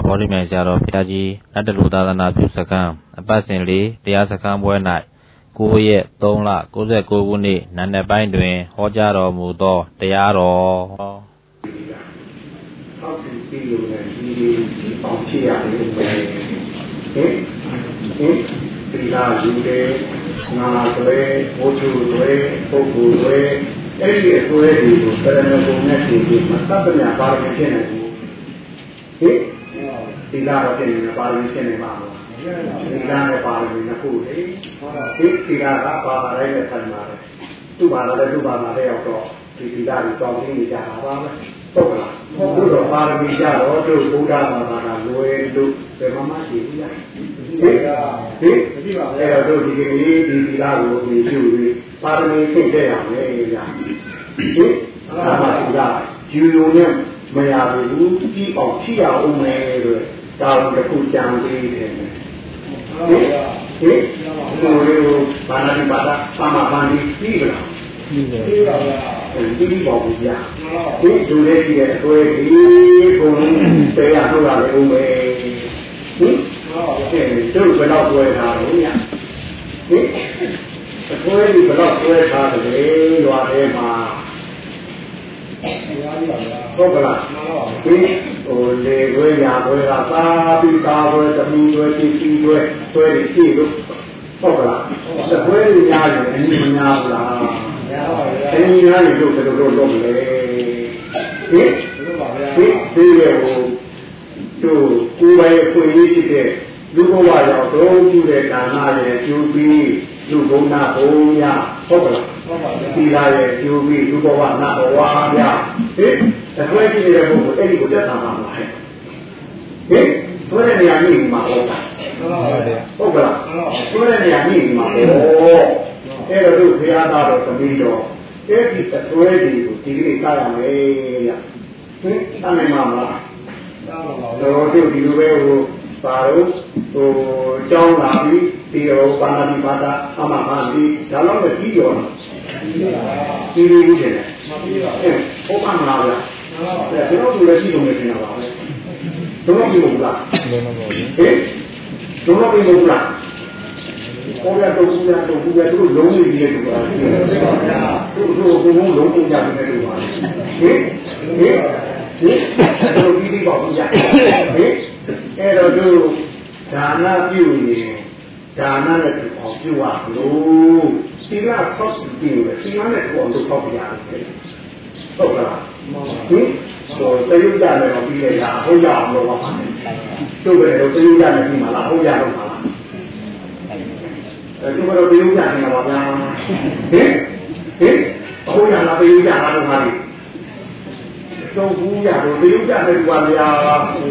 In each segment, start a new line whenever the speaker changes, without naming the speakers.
ဘောဓိမြိုင်ဆရာတော်ဘုရားကြီးနတ်တလူသာသနာပြုစခန်းအပတ်စဉ်လေးတရားစခန်းပွဲ၌9 ရက် 3 လ 69 ခုနှစ်နံနက်ပိုင်းတွင်ဟောကြားတော်မူသောတရားတော်
အောက်ပြီးလို့လည်းဒီအောင်ဖြစ်ရတယ်ပဲဟင်ဒီလာယူတယ်ငါတွေဘုသူတွေပုဂ္ဂိုလ်တွေအဲ့ဒီအစွဲတွေကိုပရမဂုဏ်နဲ့ရှင်ပြီးမတတ်ပညာပါရမီဖြစ်နေဘူးဟင်ဒီလာတော့ဖြစ်နေပါရမီဖြစ်နေပါဘူးဒီလာနဲ့ပါရမီနှစ်ခုလေဒီလာကပါပါလိုက်တဲ့ဆံပါလေသူ့ဘာသာလည်းသူ့ဘာသာလည်းရောက်တော့ဒီလာကိုတောင်းနေကြတာပါပဲဟုတ်ကလားဘုရားပါရမီကြတော့တို့ဘုရားဘာသာကလွယ်လို့ဘယ်မှမရှိဘူးလားအဲ့တော့ဒီဒီလာကိုဒီပြုပြီးပါရမီဖြစ်တဲ့အောင်လေကြာဒါမှသူကယူယုံနဲ့မရဘူးကြီးအောင်ဖြစ်ရအောင်မယ်လို့တောင်းတစ်ခုကြံပေးတယ်ဟင်ဒီလိုဘာသာဒီဘာသာပါမပန်ဒီပြီးလားပြီးပါဗျာပြီးပါဘူးကြာဒီလူလေးကြီးရဲ့အသွေးဒီဘုံတရားထုတ်ရလေဦးမယ်ဟင်တို့ဘယ်တော့တွေ့တာလဲညဟင်အသွေးဒီဘယ်တော့တွေ့ထားတယ်ရွာထဲမှာဟုတ်ကလားဒီဟိုလေခွဲရာခွဲကသာပြီးသားခွဲသမီးခွဲတီတီခွဲခွဲကြည့်လို့ဟုတ်ကလားသခွဲရရတယ်အင်းမများဘူးလားများပါဗျာအင်းများရင်တို့ဘယ်လိုလုပ်မလဲဟင်ဒီရဲ့ဟိုတို့ကိုယ်ပိုင်ခွင့်ရရှိတဲ့လူဘဝရောက်တော့ပြုတဲ့ကာဏရဲ့ကျိုးပြီးလူဘုံနာဘုံရဟုတ်ကလားဒီလာရဲ့ကျိုးပြီးလူဘဝနာဘဝရဟင်သခွဲကြည့်နေတဲ့ဘုံကိုအဲ့ဒီကိုတက်တာမှာဟဲ့ဟင်ဆိုတဲ့နေရာကြီးမှာဟုတ်ကလားဟုတ်ကလားဆိုတဲ့နေရာကြီးမှာဟုတ်အဲ့တော့တို့ဘုရားသားတော်သမီးတော်အဲ့ဒီသခွဲတွေကိုဒီလေးစားရမယ်ဗျဟင်တမ်းနိုင်မှာမလားတော်တို့ဒီလိုပဲဟိုပါတော့ဟိုကြောင်းလာပြီးဒီဟိုပါဏာတိပါဒအမဟာဒီဒါတော့လည်းပြီးရောဒီလိုကြီးတယ်ဟုတ်ပါမလားဗျာဒါတော့လည်းရှိလို့နေနေတာပါပဲတော့ပြီးလို့လားဟင်တော့ပြီးလို့လားဟောရတော့ဘူးသူလုံးနေပြီလေသူကသူဘုံလုံးကုန်ကြတယ်လို့ပါဟင်တို့ဒီပေါ့ဗျာဟင်အဲ့တော့တို့ဒါနပြုရင်ဒါနနဲ့ပြုအောင်ပြုရလို့သီလဆောက်ပြုတယ်သီလနဲ့ပြုအောင်လုပ်ဖို့ရတယ်ဟုတ်ကလားဟင်ဟိုသရုပ်ကြတယ်တော့ပြီးလိုက်တာဟုတ်ရအောင်လုပ်ပါမယ်တို့ပဲတော့သရုပ်ကြတယ်ပြီးမှလားဟုတ်ရတော့မှာလားအဲ့ဒီကတော့သရုပ်ကြတယ်ပါဗျာဟင်ဟုတ်ရလားသရုပ်ကြတာတော့မှာတော့ဘူးရတော့သရုပ်ကြတယ်ကွာဗျာဟင်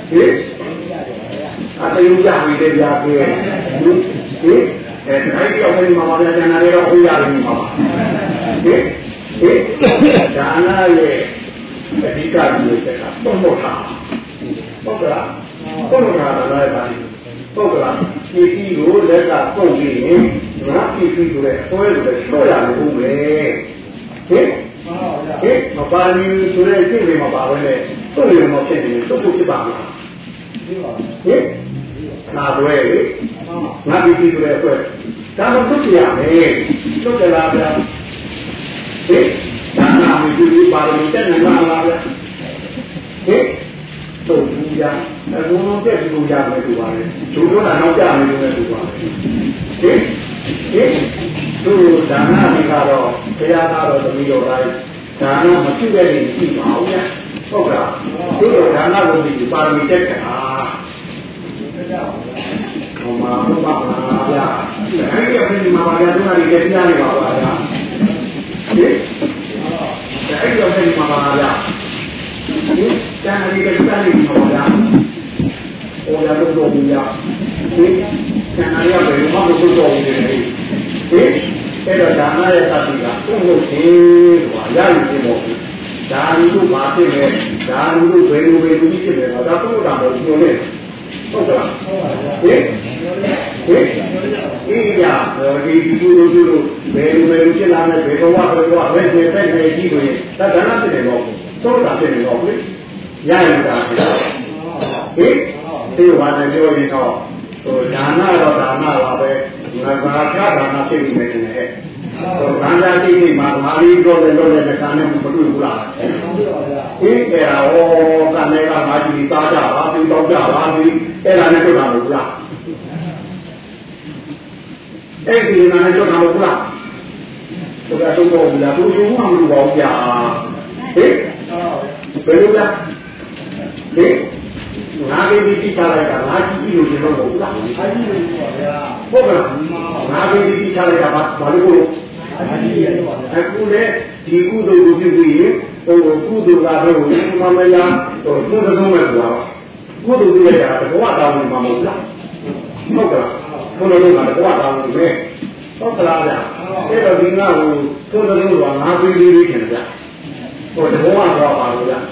အတယုံကြပြီတဲ့ကြာပြေဟင်အဲ့ဒီအောင်နေမှာပါဗျာကျန်တာတွေတော့ဟုတ်ရတယ်မှာပါဟင်ဒါနာရဲ့အဓိကကြီးတဲ့ကပုံမထားဟုတ်ကလားပုံမထားတာလည်းပါဟုတ်ကလားဒီကြီးကိုလက်ကပုံပြီးရင်ငါပြီးပြီးဆိုတဲ့အစွဲဆိုတဲ့ချော့ရလို့ပဲဟင်မပါဘူးဆိုတဲ့စိတ်တွေမှာပါပဲလေသူ့ရုံမဖြစ်နေသူ့ကိုဖြစ်ပါမလားဟင်နာတွေငါပြီးပြီးဆိုတဲ့အစွဲဒါမှသူ့ပြရမယ်သူ့ကြလားဗျာဟင်ဒါနာမီဒီပါရမီတက်နေမှာလားဗျာဟင်တို့ဘူးရအကုန်လုံးတက်ပြီးလို့ရမယ်သူပါလေသူတို့ကနောက်ကြမယ်လို့လည်းသူပါဟင်တို့ဒါနာမီကတော့ဘုရားသားတော်သမီးတော်တိုင်းဒါနမပြုတဲ့နေရှိပါဦးဗျာဟုတ်ကလားတို့တော့ဒါနကိုဒီပါရမီတက်တာဟောမှာဘုရားပါဗျာအဲ့ဒီအပြင်မှာပါဗျာတို့ကလည်းကြားနေပါပါဗျာဟင်အဲ့ဒီအပြင်မှာပါဗျာဟင်ကျန်တဲ့ကြားနေပါဗျာဟောရတော့ဘူးဗျာဟင်ကျန်ရပဲဘာလို့ဆိုတော့နေလဲဟင်အဲ့တော့ဒါနရဲ့သတိကဘုလို့သေးဆိုတာရယူနေတော့ဒါလူတို့ဘာဖြစ်လဲဒါလူတို့ဘယ်လိုဖြစ်လဲဒါဘုရားတော်ပြောနေဟုတ်ကလားဟင်အေးရဒီလူတို့ဘယ်လိုဖြစ်လာလဲဘယ်ဘဝဘယ်ကျေတဲ့နေကြီးတွေဒါနဖြစ်နေတော့သုံးတာဖြစ်နေတော့ရယူတာဟင်ဒီဝါနဲ့ပြောရင်တော့ဟိုဒါနတော့ဒါနပါပဲငါဘာသာဒါနဖြစ်နေတယ်နဲ့ဟိုဘာသာတိတိမှာမာလီတော့လည်းတော့လည်းကံနဲ့မတွေ့ဘူးလားဟင်အဲ့ဒါဟောကနေကမာကြီးသားကြပါပြီးတော့ကြပါပြီးအဲ့ဒါနဲ့တွေ့တာမဟုတ်လားအဲ့ဒီနာနဲ့တွေ့တာမဟုတ်လားဘုရားသုံးဖို့ဘူးလားသူကမှမလုပ်ပါဘူးကြာဟင်ဘယ်လိုလဲဟင်ငါးပြီးတိထားလိုက်တာငါးကြည့်လို့ပြောတော့ဘူးလားအားကြီးလို့ပါဗျာဟုတ်ကဲ့ငါးပြီးတိထားလိုက်တာဘာလို့အားကြီးရတော့ပါဗျာအခုလေဒီကုသိုလ်ကိုပြုပြီးရင်ဟိုကုသိုလ်ကတော့ဘုမမယာဟိုကုသိုလ်ဆုံးမဲ့ကွာကုသိုလ်ပြုလိုက်တာဘဝတောင်းနေမှာမဟုတ်လားဟုတ်ကဲ့ကုသိုလ်လုံးကဘဝတောင်းနေပဲဟုတ်ကလားဗျာအဲ့တော့ဒီငါ့ကိုကုသိုလ်လုံးကငါးပြီးလေးခင်ဗျာဟိုတဘောကတော့ပါလို့ဗျာ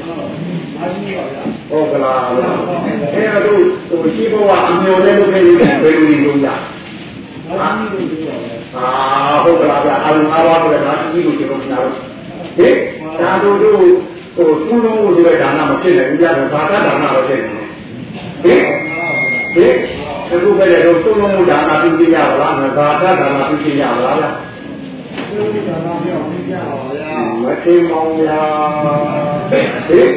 ဟုတ်ကလားအဲ့တော့ဟိုရှိဘဝအမျိုးနဲ့လုပ်ခဲ့လို့ဘယ်လိုလုပ်ရဟုတ်ကလားဗျာအလုံးအားပါတော့ဒါကြီးလို့ကျွန်တော်ပြောတော့ဟင်ဒါတို့ဟိုသူ့လုံးကိုဒီကဒါနမဖြစ်နိုင်ဘူးကြာတော့ဘာသာဒါနတော့ဖြစ်နေတယ်ဟင်အခုပဲလေတော့သူ့လုံးကိုဒါနပြုပြရပါလားဘာသာဒါနပြုပြရပါလားဗျာသူ့ဒါနပြောင်းပြရပါဗျာမသိမောင်ဗျာဟင်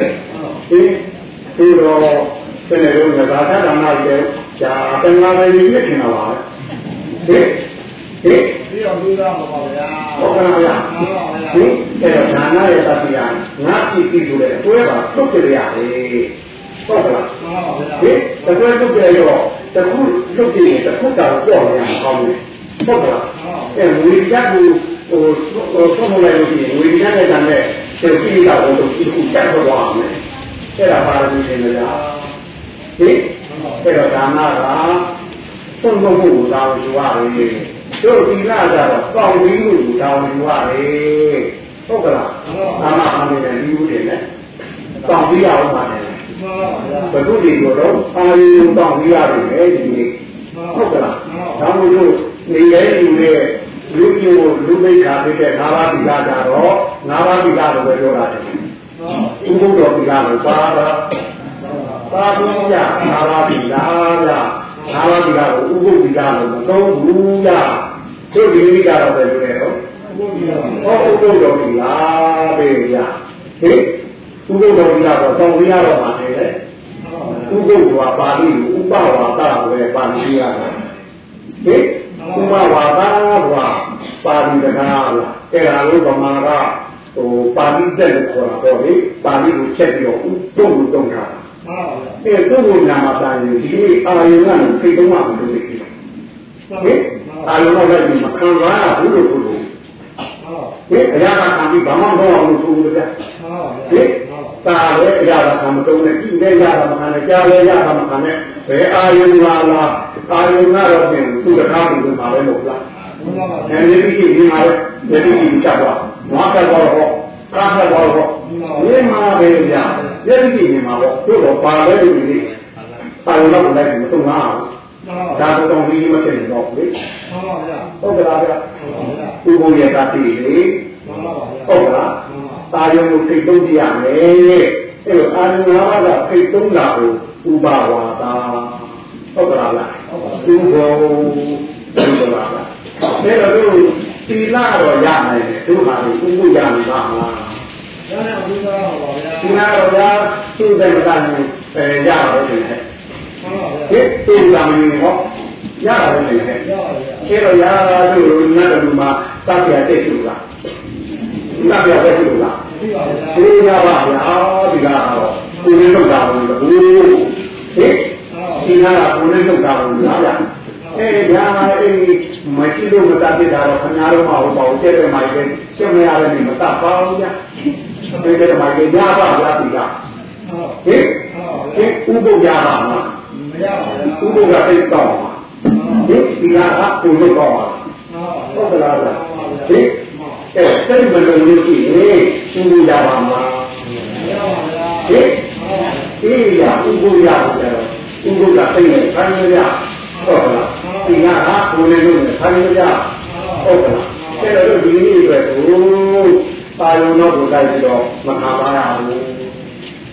ဒီတော့ဒီနေ့တော့သာသနာ့ရဲ့ဇာတန်ခါလေးကြီးဖြစ်နေတာပါဟင်ဒီတော့လူသားပါဗျာဟုတ်ကဲ့ဗျာဟင်အဲ့တော့ဒါနရဲ့တတိယငါကြည့်ပြီးဆိုတဲ့အတွေ့ပါထုတ်ကြရတယ်ဟုတ်ကဲ့ဟင်တကယ်ထုတ်ကြရောတခုထုတ်ကြည့်တခုတောင်ကြောက်နေအောင်ကောင်းတယ်ဟုတ်ကဲ့အဲ့ဝိညာဉ်ကိုဟိုဆုံးမလိုက်လို့ရှိရင်ဝိညာဉ်နဲ့တန်တဲ့စိတ်ကြီးတော့ဒီခုတက်သွားမယ်အဲ့ဒါပါရမီရှင်များဟင်အဲ့တော့ဒါနကသုံးဖို့ကိုတောင်းယူရတယ်တို့ဒီလာကြတော့ပေါင်းပြီးလို့တောင်းယူရတယ်ဟုတ်ကလားဒါမှအမေနဲ့ဒီဦးတယ်နဲ့တောင်းပြီးရအောင်ပါတယ်ဘုဒ္ဓဒီကိုတော့အာရုံတောင်းပြီးရတယ်ဒီနေ့ဟုတ်ကလားဒါမှမဟုတ်နေရဲယူတဲ့လူကြီးကိုလူမိတ်ခါဖြစ်တဲ့၅ပါးဒီလာကြတော့၅ပါးဒီလာလို့ပဲပြောတာတယ်ဥပုဒ္ဒောပိလာလို့ပါဘူးရသာလာပိလာဗျာသာလာပိလာကိုဥပုဒ္ဒေပိလာလို့မသုံးဘူးဗျာတို့ဒီမိကတော့ပဲလို့လေတော့ဥပုဒ္ဒောပိလာပဲဗျာဟင်ဥပုဒ္ဒောပိလာတော့တောင်းပြရတော့မှာလေဥပုဒ္ဒောပါဠိကိုဥပဝါဒကိုပဲပါဠိရတာဟင်ဥပဝါဒကပါဠိတကားလားအဲ့ဒါလို့ဗမာကဟိုပါဠိတက်လို့ခေါ်တာပေါ့လေပါဠိကိုချက်ပြီးတော့တုံ့တုံတာအဲ့တုံ့ကိုနာမတာရင်ဒီအာယုံကစိတ်တုံးမှမလုပ်သေးဘူးဟင်အာယုံကလည်းမခံစားဘူးလို့ဆိုလို့ဟင်အရာကခံပြီးဘာမှမဟုတ်ဘူးဆိုလို့ဗျာဟင်တာလည်းအရာကခံမတုံးနဲ့ကြည့်လည်းရတာမခံနဲ့ကြားလည်းရတာမခံနဲ့ဘယ်အာယုံလားအာယုံကတော့ပြင်သူ့တကားကိုမှာပဲလို့လားအဲဒီဒီမှာလည်းဒီဒီချက်ပါငါကတော့ကားကတော့ဒီမှာပဲကြာဒီဒီနေမှာပေါ့တို့တော့ပါလဲဒီဒီပါလို့တော့လိုက်မသုံးပါဘူးဒါတော့ဒီမဖြစ်တော့ဘူးဟုတ်ကဲ့ဗျာဥပုယတာတိလေဟုတ်ကဲ့တာယုံကိုသိသုံးကြရမယ်အဲ့တော့အာရုံ၅ပါးကသိသုံးတာကိုဥပဝါဒဟုတ်ကဲ့လားဥဘောဟုတ်ကဲ့လားအဲ့တော့တို့သီလတော့ရနိုင်တယ်တို့ဟာဒီဥပုရမှာပါလားရနိုင်ဘူးတော့ပါဗျာသီလတော့ဗျာသူ့တဲ့မတန်ဘူးရတော့တယ်ဟဲ့သူ့ကံမင်းဟောရတယ်လေအဲ့တော့ရာတို့နတ်တို့မှာသတ်ပြတဲ့သူလားသတ်ပြတဲ့သူလားသိပါဗျာသိရပါဗျာဒီကတော့ကိုယ်လေးလောက်တာဘူးဟင်ဒီကကိုယ်လေးလောက်တာဘူးလားဗျာဒါမှမရှိလို့မတတ်ဖြစ်တာတော့ခင်ဗျားတို့မဟုတ်ပါဘူးတဲ့တယ်မှာလည်းရှင်းမရတဲ့နေမတတ်ပါဘူးဗျာတဲ့တယ်မှာလည်းရပါဗျာဒီကဟင်ဥပုပ်ရပါမလားမရပါဘူးဥပုပ်ကသိတော့ပါဟင်ဒီကကိုလို့တော့ပါဟုတ်ကလားဗျာဟင်စိတ်ဘယ်လိုလုပ်ကြည့်ဟင်ဥပုပ်ရပါမလားမရပါဗျာဟင်အေးရဥပုပ်ရပါကြတော့ဥပုပ်ကသိနေခိုင်းရဟုတ်ကလားဒီကကိုယ်လေးလို့ခိုင်းရဟုတ်ကလားအဲ့တော့ဒီနေ့အတွက်ကိုပါရုံတော့ကိုတိုက်ပြီးတော့မခံပါရဘူး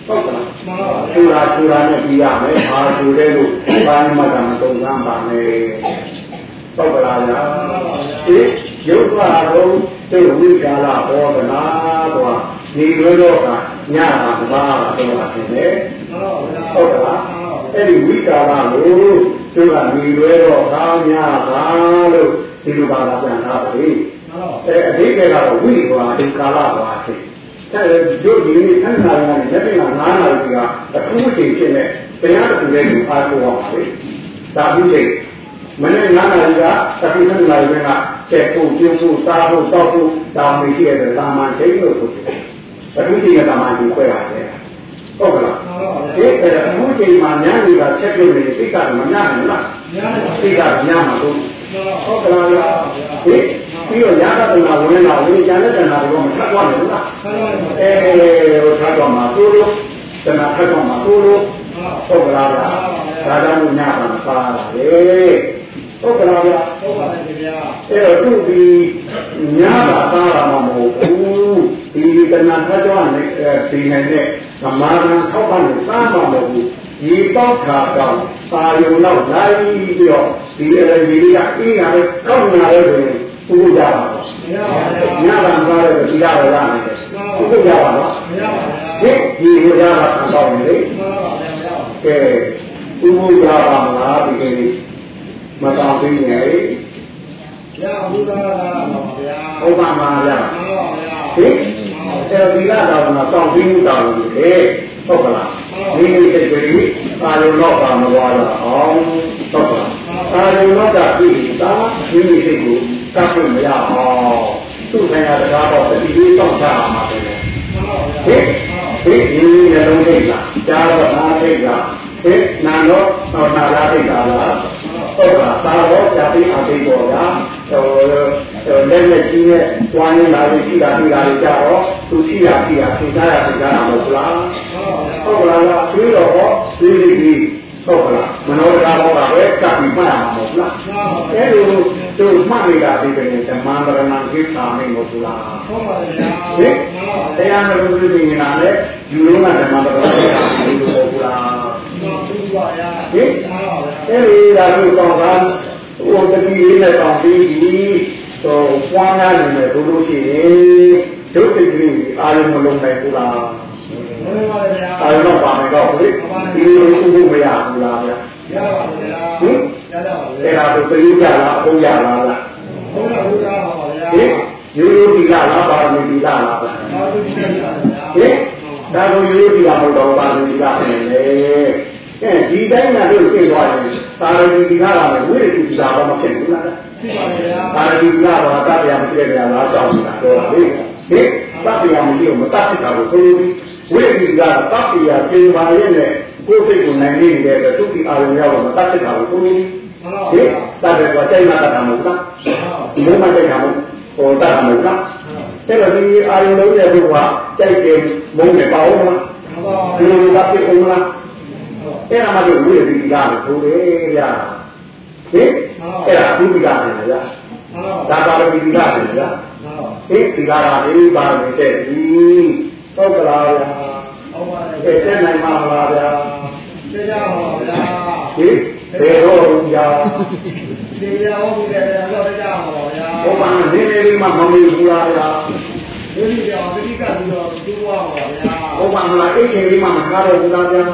ဟုတ်ကဲ့ကျူလာနဲ့ပြီးရမယ်ဟာကျူတဲ့လို့ဘာမှမတုံ့ပြန်ပါနဲ့ဟုတ်ကလားညာဒီရုပ်ပါတော့သိဝိကာလဟောကနာတော့ဒီလိုတော့ကညတာဘာတော့ပါတယ်ဟုတ်ကလားအဲ့ဒီဝိကာလကိုသူကနေလွဲတော့ကောင်းညပါလို့ဒီလိုပါလာပြန်တာပဲအဓိပ္ပာယ်ကတော့ဝိဘာဒီကာလပါဖြစ်တဲ့တို့ဒီနေ့ဆန်းနာရတဲ့လက်ပြင်က9နာရီကအထူးချိန်ဖြစ်နေတရားတစ်ခုလေးကိုအားကိုးအောင်ပါဒါဘူးချိန်မနေ့9နာရီကအထူးဆန်းနာရီကကျက်ဖို့ပြုံးဖို့စားဖို့တောက်ဖို့တောင်းမရှိတဲ့သာမန်ချိန်လို့ဆိုတယ်အထူးချိန်ကသာမန်ကိုခွဲရတယ်ဟုတ်ကလားဒီအထူးချိန်မှာညနေကချက်ပြုတ်နေစိတ်ကမညဘူးလားစိတ်ကညမှာဟုတ်ကလားဒီပြီးတော့ညာတနာဝင်လာဝင်ကြတဲ့တနာတော့မထပ်သွားဘူးလားဟိုထပ်တော့မှာတိုးလို့တနာထပ်တော့မှာတိုးလို့ဟုတ်ကလားဒါကြောင့်ညမှာစားတာလေဟုတ်ကလားဟုတ်ပါရဲ့ဗျာအဲ့တော့သူဒီညမှာစားတာမဟုတ်ဘူးဒီတနာထပ်တော့နေဒီနိုင်တဲ့သမာဓိထောက်ပံ့လို့စားမှာမဟုတ်ဘူးဒီပေါက်ခါတော့ပါယုံတော့လိုက်ပြီးတော့ဒီအရေးကြီးအေးရတယ်ကောက်လာတယ်ဆိုရင်ပုဂ္ဂိုလ်ကြပါတော့ညပါသွားတယ်ဒီရရမယ်ပုဂ္ဂိုလ်ကြပါတော့ဒီရရတာတော့နေလေကဲပုဂ္ဂိုလ်ကြပါမလားဒီကိစ္စမတော်သေးနေလေရဘုရားပါဗျာဟုတ်ပါမှာဗျာဟင်အဲ့ဒီကတော့တောင်းပြီးတောင်းလို့လေဟုတ်ကလားဒီနေ့စိတ်ကလေးပါလုံးတော့ပါမသွားတော့အောင်ဟုတ်ကလားပါလုံးတော့ကပြီးသားဒီနေ့စိတ်ကိုတတ်ဖို့မရအောင်သူ့ဆိုင်ရာတရားတော့ဒီလိုတောင်းတာမှာပဲဟင်ဒီနေ့လုံးစိတ်လားကြားတော့နာစိတ်လားဟင်နာတော့နာလာစိတ်လားဟုတ်ကလားသာတော့ကြာပြီးအသိပေါ်ကလက်နဲ့ကြီးနဲ့တွားနေလာလို့ရှိတာဒီလာလေးကြတော့သူရှိတာသိသားရသိသားတာမဟုတ်လားဟုတ်ကလားတွေးတော့ဒီဟုတ်ကလားမနောတရားဘောကပဲကပ်ပြီးမှတ်ရမှာမဟုတ်လားအဲလိုသူမှတ်နေတာဒီကနေ့ဓမ္မန္တရဏကိစ္စမင်းမဟုတ်လားဟုတ်ပါဗျာဟင်တရားနာလို့သိနေတာလေယူလုံးကဓမ္မန္တရဏကိစ္စမင်းမဟုတ်လားဟုတ်ပါဗျာဟင်အဲဒီဒါလို့ကောင်းတာဟိုတတိလေးနဲ့တောင်းပြီးတော့ပွားများနေတယ်တို့လို့ရှိရင်ဒုက္ခတိအာရုံမလုံးနိုင်ဘူးလားအာရုံတော့ပါမယ်တော့လေဒီလိုဥပ္ပမရဘူးလားဗျာရပါပါဗျာဟင်ရပါပါဗျာအဲ့ဒါကိုသိကြလားအုံးရလားဗျာဟုတ်ပါဘူးဗျာဟင်ရိုးရိုးဒီလားပါမီဒီလားဗျာပါမီဒီလားဗျာဟင်ဒါကိုရိုးရိုးဒီလားမဟုတ်တော့ပါမီဒီလားပဲဒီတိုင်းကလို့သိသွားရင်သာရဏီဒီလားလည်းဝိရတိဒီလားတော့မဖြစ်ဘူးလားဖြစ်ပါဗျာသာရဏီဒီလားတော့တတ်တရားမရှိတဲ့နေရာလားကြောက်နေတာတော့လေဟင်တတ်တရားမရှိလို့မတတ်ဖြစ်တာကိုဆိုလို့ဝိရတိကတတ်တရားသင်ပါရဲ့နဲ့ကိုယ်စိတ်ကိုနိုင်နေတဲ့အတွက်သူ့ဒီအာရုံရောက်တော့မတတ်ဖြစ်တာကိုဆိုလို့ဟင်တတ်တယ်ကစိတ်မှတတ်တာမဟုတ်လားဒီလိုမှစိတ်ကဟိုတတ်တာမဟုတ်လားအဲ့တော့ဒီအာရုံလုံးရဲ့ဘုရားကြိုက်တယ်မုန်းတယ်ပါဦးမလားဒီလိုကဖြစ်အောင်လားအဲ့ဒါမှတော့ဝိရတိကလို့ဆိုတယ်ဗျာဟင်အဲ့ဒါသူတိကတယ်ဗျာဒါပါရမီတိကတယ်ဗျာဟင်ဒီကားလေးပါနေတဲ့ဒီဟုတ်ကလားဗျာဟုတ်ပါတယ်တဲ့နိုင်ပါမလားဗျာသိကြပါဗျာဟင်ဘယ်တော့ကြာဒီရောဟုတ်တယ်တော့ကြပါဗျာဘုရားနေနေလေးမှမမေ့ဘူးလားဗျာဒီကြောင့်တိကပြီးတော့ကျိုးသွားပါဗျာဘုရားမလားအိတ်ခင်လေးမှမကားတော့ဘူးလားဗျာ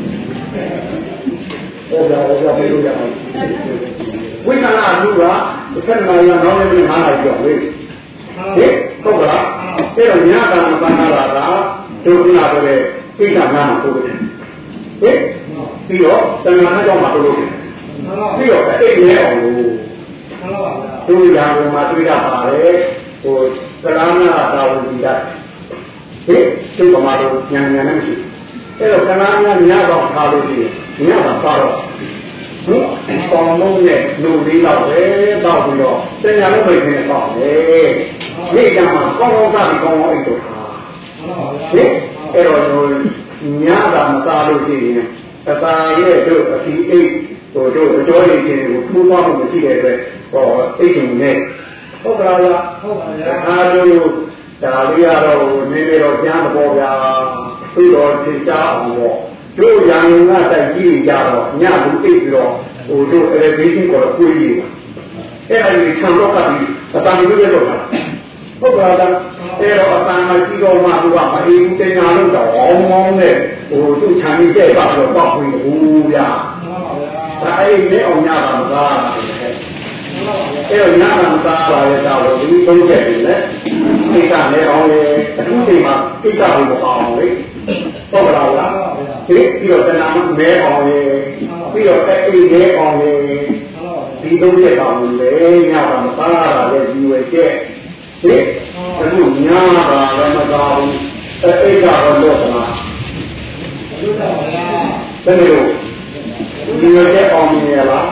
ဟုတ်ပါဘူးဘယ်လိုရအောင်ဝိကလာလူကတစ်ခါမှရအောင်လည်းမဟာလိုက်တော့လေဟင်ဟုတ်ကလားအဲ့တော့ညတာမပန်းလာတာဒုက္ခနာဆိုတဲ့ကိစ္စမှမဟုတ်ဘူးဟင်ပြီးတော့တဏှာနဲ့ကြောင့်မဟုတ်ဘူးပြီးတော့အဲ့ဒီလဲအောင်လို့သူရာဘုံမှာတွေ့ရပါတယ်ဟိုသရဏသာဝတိကဟင်သူ့ဘမှာတော့ဉာဏ်နဲ့မရှိအဲ့တော့ကနာများညတော့ထားလို့ရှိရင်ညတော့ပါတော့ဟင်ပေါင်းလုံးနဲ့လူလေးတော့ပဲတောက်ပြီးတော့စင်ညာလုံးမိတ်နဲ့ပေါ့လေဒီကမှာကောင်းကောင်းသားကောင်းကောင်းအိတ်တော့ဟင်အဲ့တော့ညတာမစားလို့ရှိရင်အသာရဲ့တို့အစီအိတ်ဟိုတို့အကျော်လေးချင်းကိုထူးသွားမှုမရှိတဲ့အတွက်ဟောအိတ်ရှင်နဲ့ဟုတ်ကလားဟုတ်ပါဗျာအားလုံးဒါလေးကတော့နေနေတော့ကြားမပေါ်ဗျာဟသို့တော်သင်ကြားအောင်ပေါ့တို့ရံငါတိုက်ကြီးကြတော့ညဘူးသိပြီးတော့ဟိုတို့အဲ့ဒီဘေးကိုကိုယ်ကြီးအဲ့ဒါကြီးခံတော့ကပြီးအတန်ကြီးရတော့ဟုတ်ပါလားအဲ့တော့အတန်မကြီးတော့မှသူကမအေးဘူးတင်ညာလို့တော့အောင်းမောင်းနဲ့ဟိုသူ့ခြံကြီးတဲ့ပါတော့ပေါ့ပြီးဘူးဗျာဒါအဲ့ဒီအောင်ညတာမသားအဲ့တော့ညတာမသားပါရဲ့တော့ဒီသုံးချက်နေလေကိစ္စနဲ့အောင်လေအခုချိန်မှာကိစ္စကိုမအောင်လေဟုတ်ပါလားဒီပြီးတော့တဏှာမဲအောင်လေပြီးတော့အဲ့ဒီမဲအောင်လေဒီသုံးချက်ပါလို့လေညတာမသားတာလေဒီဝဲကျက်ဒီအခုညတာလည်းမသားဘူးအဲ့ဒီကတော့လို့သလားလို့တော့ဗျာဘယ်လိုဒီဝဲကျက်အောင်နေရလား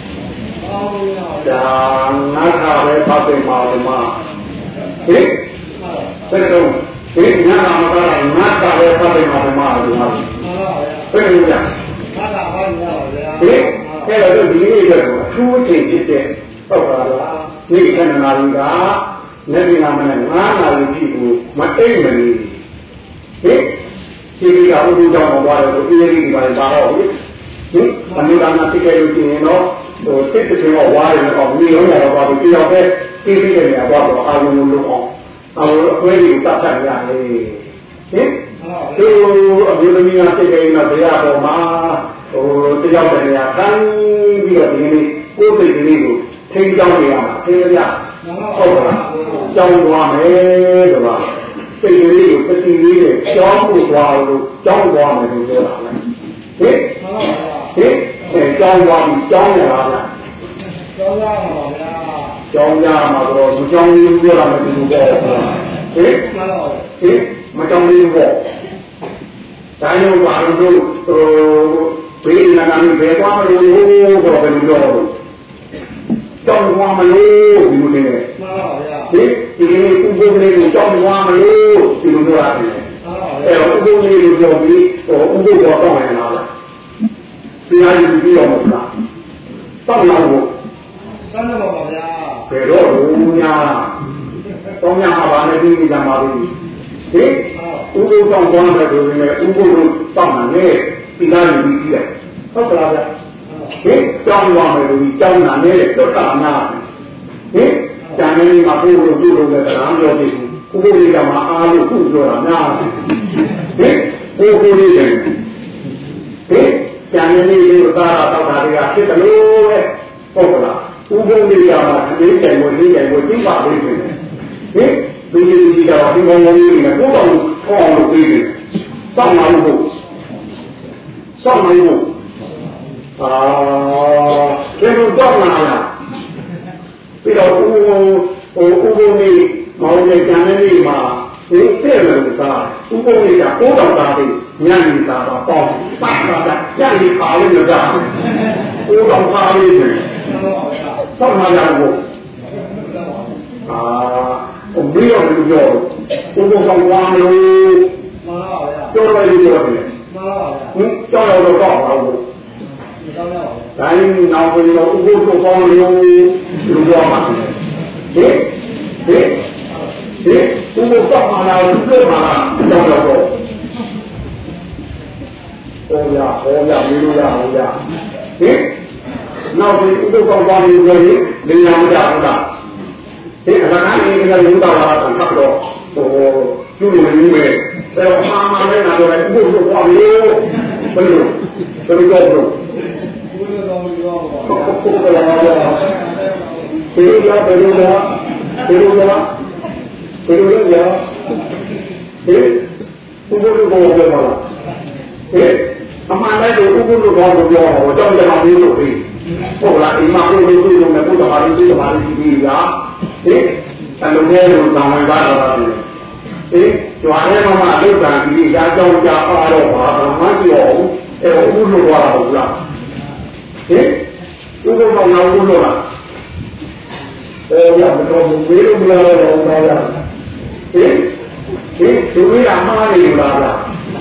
ဒါငါခါပဲပတ်တယ်ပါလို့မဟိဘယ်လိုဒီညနာမသားငါခါပဲပတ်တယ်ပါလို့မလို့ဘယ်လိုလဲဘာသာဘာညာပါဗျာဒီအဲ့တော့ဒီနေ့ကတော့အထူးချိန်ဖြစ်တဲ့ဟုတ်ပါလားဒီခဏနာကြီးကနေ့ဒီမှာမနဲ့9နာရီပြည့်ကိုမအိမ်မနေဟိဒီကဥဒ္ဒကြောင့်သွားတယ်ဒီနေ့ဒီပါပါတော့ဟိအမျိုးသားသိခဲ့လို့ရှိရင်တော့ဟိုစစ်တချင်းတော့ဝါးတယ်တော့မြေရောရတော့ပါဘူးကြောက်ပဲသိပြီးတယ်များတော့အာရုံလုံးအောင်အခွဲကြီးတတ်တတ်ရတယ်ဟင်သူအမျိုးသမီးကသိခဲ့ရင်တော့တရားပေါ်မှာဟိုတယောက်တည်းကတိုင်းပြီးတော့ဒီနေ့ကိုယ်စိတ်ကလေးကိုထိန်းကြောင်းနေရမှာသိရဟုတ်ပါလားကြောင်းသွားမယ်ဆိုတော့စိတ်ကလေးကိုပတိလေးနဲ့ကြောင်းဖို့သွားလို့ကြောင်းသွားမယ်လို့ပြောတာလေဟင်ကြောင်းသွားပြီးကြောင်းရတာလားကြောင်းရမှာပါဗျာကြောင်းရမှာတော့မကြောင်းဘူးပြောတာမသိဘူးပေါ့ဟင်မကြောင်းဘူးပေါ့ဒါကြောင့်ပါလို့ဟိုဘေးနာမည်ဘယ်သွားမလို့ဆိုတော့ဘယ်လိုပြောလို့ကြောင်းသွားမလို့ဒီလိုနေတယ်မှန်ပါဗျာဒီဥပ္ပုလေးကိုကြောင်းသွားမလို့ဒီလိုပြောရတယ်အဲ့တော့ဥပ္ပုလေးကိုပြောပြီးဟိုဥပ္ပုဘောတော့ရလားတရားယူပြီးတော့မလားတောက်လာဖို့တောက်လာပါဗျာဘယ်တော့ဘူးများတောင်းရမှာပါနဲ့ပြီးကြမှာပြီဟိဥပုသ်တောင်းသွားတယ်ဆိုရင်ဥပုသ်တို့တောင်းတယ်တရားယူပြီးကြည့်ဟုတ်ကလားဗျာဟိတောင်းသွားမယ်လို့တောင်းတာနဲ့တော့တာနာဟိကျန်နေမှာပို့လို့ပြုလို့လည်းတရားပြောပြီးဥပုသ်တွေကမှအားလို့ခုပြောတာနာဟိပုဂ္ဂိုလ်တွေဟိကျန်နေလို့သာတော့တာတွေကဖြစ်တယ်လို့ပဲဟုတ်ကလားဥပုသ်တွေကမှအသေးတိုင်ကိုသိတိုင်ကိုသိပါလိမ့်မယ်ဟိဒီလိုကတော့ဒီကောင်လေးတွေကကိုယ်တော်ဖောင်းလို့ပြီးတယ်စောင့်နိုင်ဖို့စောင့်နိုင်ဖို့ဒီလိုတော့လာလားပြီးတော့ဥပုသ်နေမောင်ရဲ့ကျန်နေမှာဒီတဲ့လို့သာဥပုသ်တွေကကိုယ်တော်သားတွေညံ့နေတာတော့ပေါ့ပတ်တာညံ့နေပါလို့ကြတာကိုယ်တော်သားလေးတွေစောင့်နိုင်ရဖို့ဘယ်လိုပြောဘုရားဆောင်သွားလို့မှန်ပါဗျာပြောလိုက်လို့ပြောတယ်မှန်ပါဗျာကြောက်တော့တော့ပါဘူးကြောက်ရပါဘူးဒါရင်နောက်ပြီးတော့ဥပုသ်ဆောင်လို့လူပြောမှာဟဲ့ဥပုသ်ဆောင်မှာလားလူပြောမှာလားကြောက်တော့ဟောရမင်းတို့ရဟောရဟဲ့နောက်ပြီးဥပုသ်ဆောင်သွားလို့ပြောရင်လင်ညာမကြဘူးလားဒီအနာဂတ်ကြီးကလည်းဘာသာတော့တော့ဟိုကျူးလို့နေမယ်ဒါတော့မှာလည်းနာတော့ဥပုသ်ဆောင်လို့ဘယ်လိုတော့ဘုရားတော်ကြီးရောဘယ်လိုလဲဒီဥပုသ်ဆောင်လို့ပြောပါလားအမှန်လည်းဥပုသ်ဆောင်လို့ပြောတော့ကြောင်းကြမှာပြီးလို့ပြီးဟုတ်လားဒီမှာကိုယ်ကိုယ်ကိုယ်နဲ့ဘုရားတော်ကြီးကြီးရာဟိအလုံးလေးကိုတောင်းဝင်ပါတော့တယ်ဟိကျွာထဲမှာအလုတ်တန်ကြီးရာကြောင်းကြပါတော့ဘာမှမပြောဘူးအဲဥပုသ်လို့ပြောတာဟုတ်လားဟိဥပုသ်ကောင်လာဥပုသ်လို့လားရမတော်ဘူးဝေးလို့မလာတော့ဘူးလားဟိသူဝေးတာမှားနေလားဗျာ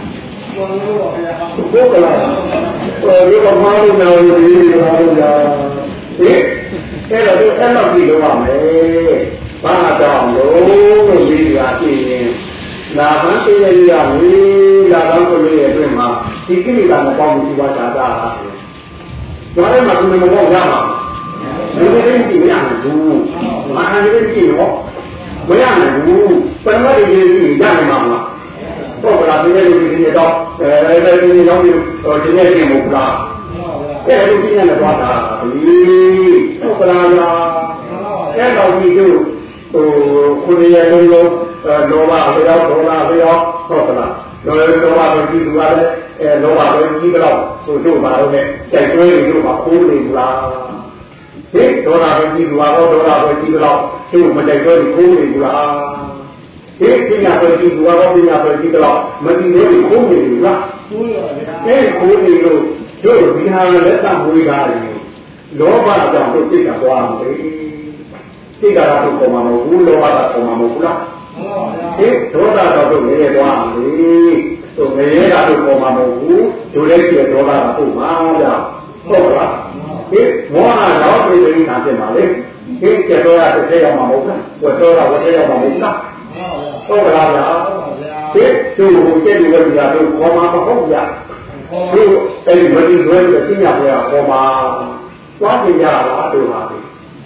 ဟုတ်ကလားဒီကမှားလို့နာလို့ဒီလိုပါလို့ကြာဟိအဲ့တော့အဲ့လောက်ပြီးတော့ရမယ်ဘာကြောင့်လို့ဒီကကြည့်ရင်လာဘန်းသေးရရဝေးလာတော့ကိုလေးရဲ့အတွင်းမှာဒီကိလေသာမပေါင်းဘူးဘာသာတာဟာဒါလည်းမှသူမပေါက်ရမှာဒီလိုသိကြည့်ရမှာဘူးမာနလေးကြည့်ရောမရနိုင်ဘူးပရမတ်တွေကြည့်ရနိုင်မှာမလားတော့ဗလားဒီနေ့ဒီနေ့တော့ဒီနေ့တော့ဒီနေ့ပြင်မဟုတ်လားအဲ့လိုကြည့်နေတော့တာဒီဟုတ်ကလားအဲ့တော့ဒီတို့ခုနရဲ့လုံးလုံးလောဘဘယ်တော့ဒေါသဘယ်တော့ဟုတ်ကလားလောဘပဲကြည့်သူကလည်းလောဘပဲကြည့်တော့တို့ပါတော့နဲ့တိုက်တွဲနေတို့ကခိုးနေဘူးလားဟဲ့ဒေါသပဲကြည့်သူကတော့ဒေါသပဲကြည့်တော့တို့မတိုက်တွဲခိုးနေဘူးလားဟဲ့ပညာပဲကြည့်သူကတော့ပညာပဲကြည့်တော့မကြည့်လို့ခိုးနေဘူးလားခိုးရပါဗျာအဲ့ခိုးနေလို့တို့ဒီဟာလက်သမွေးတာလေလောဘကြောင့်တို့သိတာသွားမယ်သိတာတော့ပုံမှာမဟုတ်ဘူးလောဘကပုံမှာမဟုတ်ဘူးလားဟဲ့ဒေါသတော့တို့နေရသွားမယ်တို့နေရတာတို့ပုံမှာမဟုတ်ဘူးတို့လည်းကြည့်ဒေါသကပုံမှာဗျာဟုတ်လားဟဲ့မောဟတော့ပြည်ပြည်ခံဖြစ်ပါလေဟဲ့ကျေတော့ရတဲ့ရောက်မှာမဟုတ်ဘူးဝတ်တော့ဝတ်ရောက်မှာမဟုတ်လားဟုတ်ကလားဗျာဟဲ့တို့ကိုကျက်လို့ကြာတို့ခေါ်မှာမဟုတ်ဗျာတို့အဲ့ဒီမတိလွဲတဲ့သိညာပေါ်ခေါ်မှာသွားကြရတာတို့ပါဒီ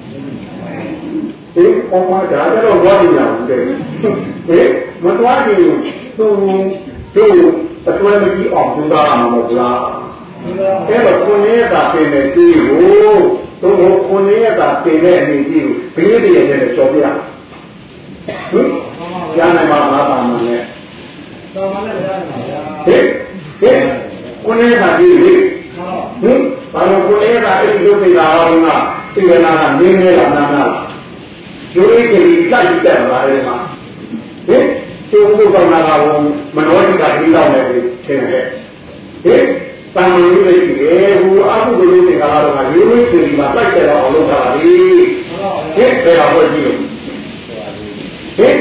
ပေါ်မှာဒါကြတော့သွားကြရဘူးတဲ့ဟဲ့မသွားကြဘူးတို့အတွဲမကြီးအောင်ကြိုးစားမှာမဟုတ်လားအဲ့တော့ကိုယ်ရဲ့တာပြင်နေကြည့်ကိုတို့ကိုယ်ရဲ့တာပြင်တဲ့အနေကြီးကိုဘေးတည်းရဲ့နဲ့ကြော်ပြဟင်ရနိုင်မှာမပါမှလည်းတော်မှလည်းရနိုင်ပါဗျာဟဲ့ကိုယ်ရဲ့တာကြည့်လေဟင်ဘာလို့ကိုယ်ရဲ့တာအဲ့ဒီလုပ်နေတာတော့ကသိရနာကနင်းနေတာနာနာကျိုးလေးကြီးလိုက်တက်လာတယ်မှာဟင်ကျိုးဘုရားနာကမနောတိကဒီလောက်နဲ့ထင်တယ်ဟင်တန်လို့လေးရှိတယ်ဟိုအမှုကိုလေးတွေကတော့ရိုးရိုးစီမှာလိုက်တယ်တော့အောင်လုပ်တာပါလေဟင်ဘယ်တော့ဝင်ကြည့်ဟင်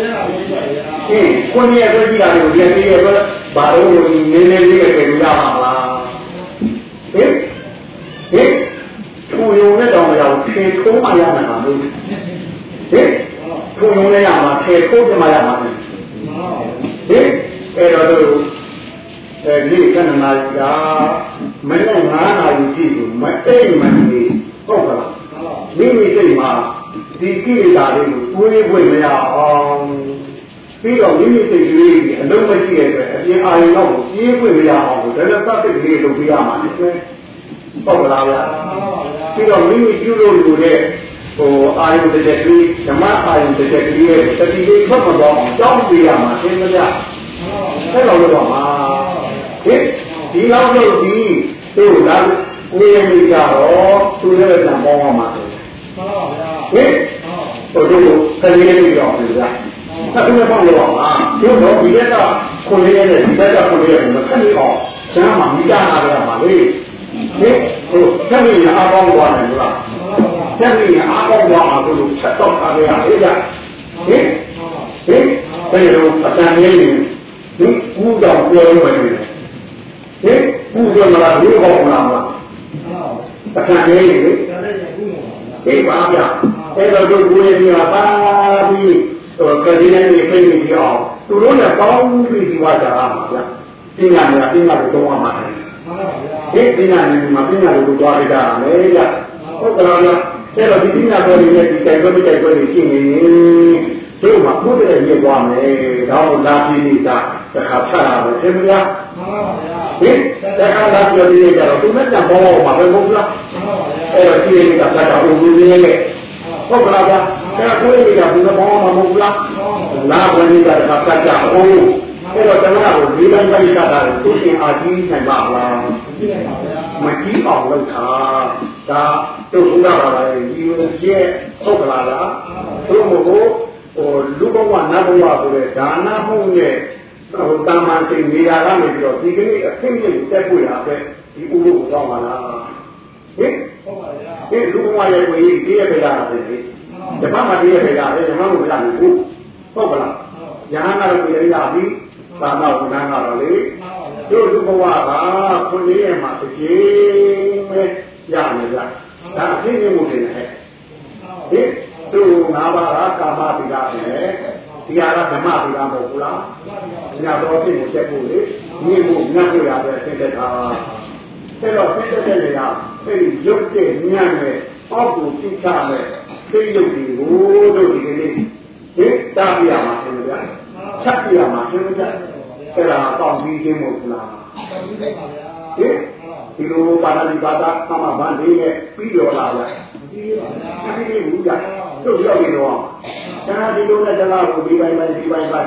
ကိုကြီးရဲ့ကိုကြီးကလည်းဒီနေ့ရဲ့ဘာလို့နည်းနည်းလေးပဲကြည့်ရမှာလားဟင်သူယုံနဲ့တောင်ကြောင်ထေထိုးမှရမှာမဟုတ်ဟင်သူယုံနဲ့ရမှာထေထိုးမှရမှာဟင်အဲ့တော့ဒီကနနာကမနေ့9နာရီကြည့်လို့မတိတ်မနေဟုတ်ကလားမိမိစိတ်မှာဒီကိလေသာတွေကိုတွေးခွင့်မရအောင်ပြီးတော့မိမိစိတ်ကြီးအလုံးမရှိတဲ့အတွက်အပြင်အာရုံတော့ပြေးခွင့်မရအောင်ဒါလည်းသတ်တဲ့ကလေးလုပ်ပြရမှာလေဟုတ်ကလားဗျာပြီးတော့မိမိပြုလို့လိုတဲ့အာယုန်တစ်ချက်ကလေးဓမ္မအာယုန်တစ်ချက်ကလေးရဲ့တတိလေးထွက်မသွားအောင်ကြောင်းပြရမှာသင်မကြအဲ့လိုလုပ်ပါမှာဟင်ဒီလောက်လို့ဒီတို့လားကိုယ်ရမိကြတော့သူလည်းပြန်ပေါင်းအောင်ပါဟင်တို့ခရီးလေးကြောင်းပြကြအဲ့ဒါပေါ့လို့ပါတို့တော့ဒီကကိုယ်လေးနဲ့ဒီကကိုယ်လေးနဲ့မခက်နေအောင်ကျမ်းမှာမိကြတာပဲပါလေဟင်ဆက်ပြီးအားကောင်းသွားတယ်လားဆက်ပြီးအားကောင်းသွားအောင်လို့ချက်တော့ထားရလေကြဟင်ဘယ်လိုအတန်လေးဒီဦးတော်ပြောလို့ပဲဟင်ဦးတော်မလားဒီကောင်းမလားအတန်လေးဒီပါဗျအဲ့တော့တို့ကိုယ်ရည်ပါပြီးကတိနဲ့ပြင်နေကြအောင်သူတို့လည်းပေါင်းပြီးဒီဝါကြတာပါဗျပညာနဲ့ပညာကိုတော့မှာတယ်ဒီပညာနဲ့မှာပညာကိုသွားရတာလေဗျဟုတ်ကလားအဲ့တော့ဒီပညာပေါ်နေတဲ့ဒီတိုင်ပွဲတိုက်ပွဲတွေရှိနေတို့မှာဘုရားရဲ့သွားမယ်တော့လာပြီးနေတာတစ်ခါဖတ်ရမယ်သိမလားဟင်တခါလာပြောပြီးကြတော့သူနဲ့ကြံပေါ်မှာပဲမဟုတ်လားအဲ့တော့ဒီနေ့ကဖတ်တာဦးကြီးနဲ့ဟုတ်ကလားဗျအဲ့ကိုယ်ကြီးကဘုရားပေါ်မှာမဟုတ်လားလာဝင်နေတာကဖတ်ကြအောင်အဲ့တော့ကျွန်တော်တို့ဒီတိုင်းပိတ်တာကိုသူရှင်အာကြီးနိုင်ပါလားမကြီးအောင်လုပ်တာဒါတို့ဘုရားပါလေဒီရဲ့ဟုတ်ကလားတို့မို့လူဘဝနတ်ဘဝဆိုတဲ့ဒါနမှုနဲ့တာမန်စိတ်နေရာကနေပြီးတော့ဒီကနေ့အသိဉာဏ်တက်ဖို့ရတဲ့ဒီဥပ္ပုတော့ပါလားဟင်ဟုတ်ပါဗျာဒီလူဘဝရဲ့ကိုကြီးတည်းရဲ့ပြရတယ်လေဓမ္မမှာတည်းရဲ့ပြရတယ်ဓမ္မကိုပြရတယ်ဟုတ်ကလားညာနာလို့ပြရပြီသာမဝိနာကတော့လေတို့လူဘဝကခုနှစ်ရက်မှာတစ်ချိန်ပဲရမယ်ဗျာဒါအသိဉာဏ်မှုတွေနဲ့ဟဲ့တို့၅ပါးကကာမတိကပဲဒီဟာကဓမ္မပီလာမဟုတ်ဘူးလားညတော်ဖြစ်ကိုချက်ဖို့လေမြင့်ဖို့ညှပ်ဖို့ရတဲ့အဖြစ်တဲ့ခါအဲ့တော့ဖြစ်တဲ့နေရာအဲ့ဒီရုပ်တဲ့ညံ့နဲ့အောက်ကိုသိချမဲ့သိရုပ်တွေကိုတို့ဒီကနေ့ဟင်တားပြရမှာဖြစ်ကြချက်ပြရမှာဖြစ်ကြအဲ့ဒါကောင်းပြီးခြင်းမဟုတ်လားဟင်ဒီလိုပါဠိဘာသာသမာဗန်လေးနဲ့ပြီးတော်လာဗျာပြီးဘူးဗျာတို့ရောက်နေတော့ဒါဒီလိုနဲ့တလားကိုဒီပိုင်းတတိကြတော့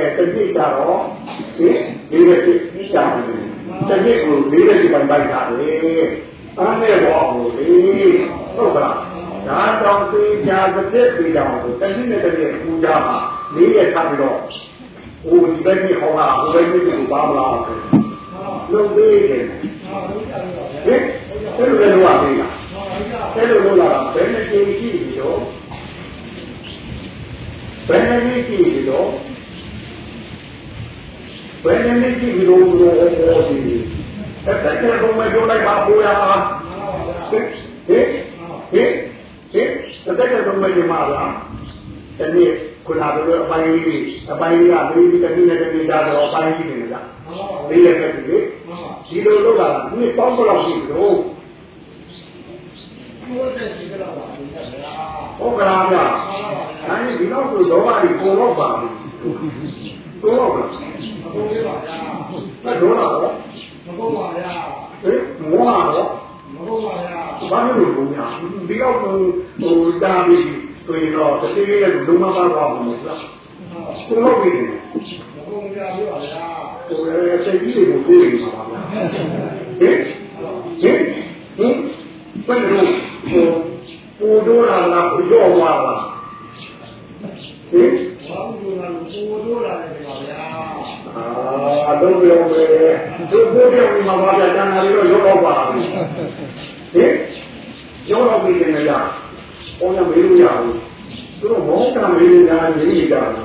ဒီနေ့ပြီးချာတယ်တတိကိုဒီနေ့ဒီပိုင်းတာလေအားနဲ့ဘောလို့လေဟုတ်ကလားဒါတောင်သေးချာတစ်သက်ပြီးတော့တတိနဲ့တတိပူကြမှာလေးရထားပြီးတော့ဟိုဒီဘက်ကြီးဟောတာဟိုဘက်ကြီးကိုပါမလားလုံးသေးတယ်ဟင်အဲ့လိုလည်းလုပ်ရသေးလားအဲ့လိုလုပ်လာဘယ်နဲ့ကြည့်ကြည့်ပြီးတော့ဘယ်နဲ့ကြည့်ကြည့်ပြီးတော့ဘယ်နဲ့ကြည့်ပြီးတော့ဒီအဲ့ဒါကတော့မပြောလိုက်ပါဘူးလားဟင်တကယ်တော့မကြမှာလားတနည်းခုနကတော့အပိုင်းလေးကလေးတနည်းနဲ့တနည်းတော့အပိုင်းကြီးနေလားလေးရတဲ့ဒီလိုလုပ်တာဒီပေါင်းတော့ရှိလို့ဟုတ်ကလားဗျာအဲဒီဒီတော့ဆိုတော့ဒီပုံတော့ပါဘူးတော့ပါမပုံလေးပါဗျာမတော့တော့မပုံပါဗျာဟဲ့မောတော့မပုံပါဗျာဘာလို့လို့ညာဒီတော့ဟိုတာပြီးဆိုရင်တော့တတိယရဲ့လုံးမပါတော့ဘူးလားဟုတ်ပြီမပုံကြဘူးပါဗျာဟိုစိတ်ကြီးတွေကိုတွေးနေပါဗျာဟင်ဘယ်လိုပူဒိုးလာလားပူရောသွားလားဟင်ဘာလို့လဲပူဒိုးလာတယ်ပါဗျာတော့ပြောမယ်သူဘိုးပြောမှာပါဗျာတန်ခါလေးတော့ရောက်ပါဘူးဟင်ရောက်တော့ပြီနေရဘုံရမေးလို့ရဘူးသူတို့ဘောကမေးနေတာနေနေကြတာဟင်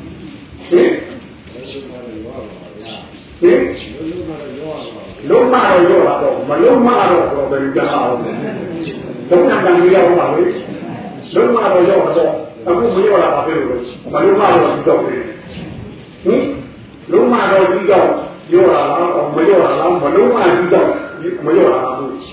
လုံးမတော့ရောတာတော့မလုံးမတော့ဘယ်လိုကြောက်အောင်လုံးနံတန်ကြီးရောက်ပါလေလုံးမတော့ရောတော့အခုမရောတာပါပဲလို့မလုံးမတော့ကြောက်တယ်ဟင်လုံးမတော့ကြီးကြောက်ရောတာလားမရောတာလားမလုံးမကြီးကြောက်မရောတာဘူးဟင်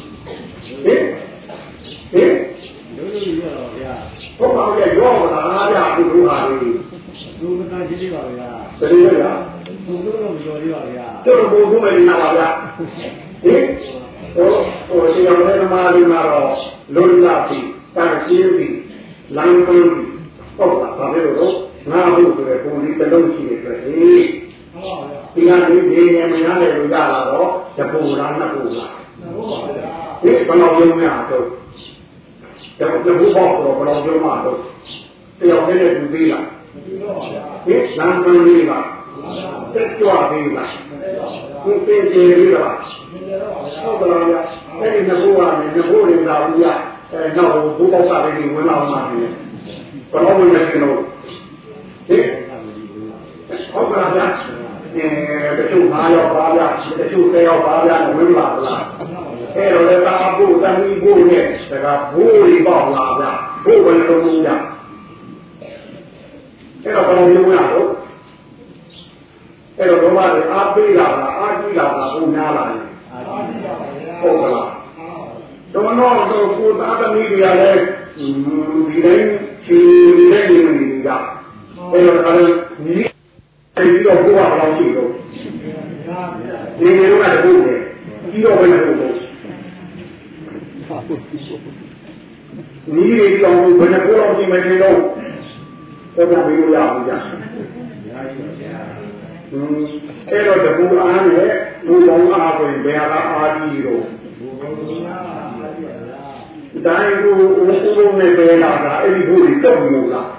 လုံးရောတာဗျာဟုတ်ပါရဲ့ရောတာဗျာဒီလိုဟာလေးလူမသားကြီးလေးပါဗျာတကယ်ဗျာဘုံတော့မတော်ရပါဗျာတို့ဘုံဘုံနဲ့နာပါဗျာဟင်ဟိုဒီအောင်တဲ့မာရီမှာတော့လွန်လာပြီတာရှင်းပြီလမ်းပွင့်ပြီဟုတ်လားဘာဖြစ်လို့ငါဘူးဆိုတဲ့ပုံလေးတစ်လုံးရှိနေတယ်ဟေးဒီကနေ့ဒီနေမရတဲ့လူကြလာတော့တပူလားနှစ်ပူလားဟုတ်ပါဗျာဟေးဘယ်လိုလုပ်ရအောင်တပူပေါ့တော့ဘယ်လိုလုပ်မှာတော့တယောက်တည်းနဲ့သူပြီးလားဟေးလမ်းပွင့်ပြီလားတက်ကြွပြီလားသူသိကြပြီလားဟုတ်ကလားဗျာအဲ့ဒီငဘိုးကလည်းငဘိုးရင်သာဘူးရနောက်ဘိုးပေါက်ကလည်းဝင်လာမှတယ်ဘယ်လိုဝင်နေလို့ဟင်ဟုတ်ကလားဗျာတချို့9ရောက်ပါဗျာတချို့10ရောက်ပါဗျာဝင်လာလားအဲ့တော့လည်းတာဖို့တမီဖို့နဲ့ဒါကဘိုးလေးပေါ့လားဗျာဘိုးဝင်လို့ဘူးဗျာအဲ့တော့ဘယ်လိုလုပ်ရအောင်အဲ့တော့ဘုရားကအားပေးလာတာအားကြီးလာတာဘုရားလာတယ်ဟုတ်ကလားတော့ကိုသားသမီးတွေကလည်းဒီတိုင်းချီနေတဲ့နေနေကြအဲ့တော့လည်းဒီပြီးတော့ဘုရားတော်ရှိတော့ဒီနေတော့လည်းဘုရားပြီးတော့ဘယ်လိုလုပ်ဒီနေတော့ဘယ်လိုလုပ်ဒီမနေတော့တော့ဘယ်လိုရအောင်ကြာအဲ့တော့တပူအားနဲ့လူပေါင်းအားကိုဘယ်ဟာအားကြီးတော့တိုင်းကိုဦးဆုံးနဲ့ပဲလာတာအဲ့ဒီဘုရားတက်လို့လား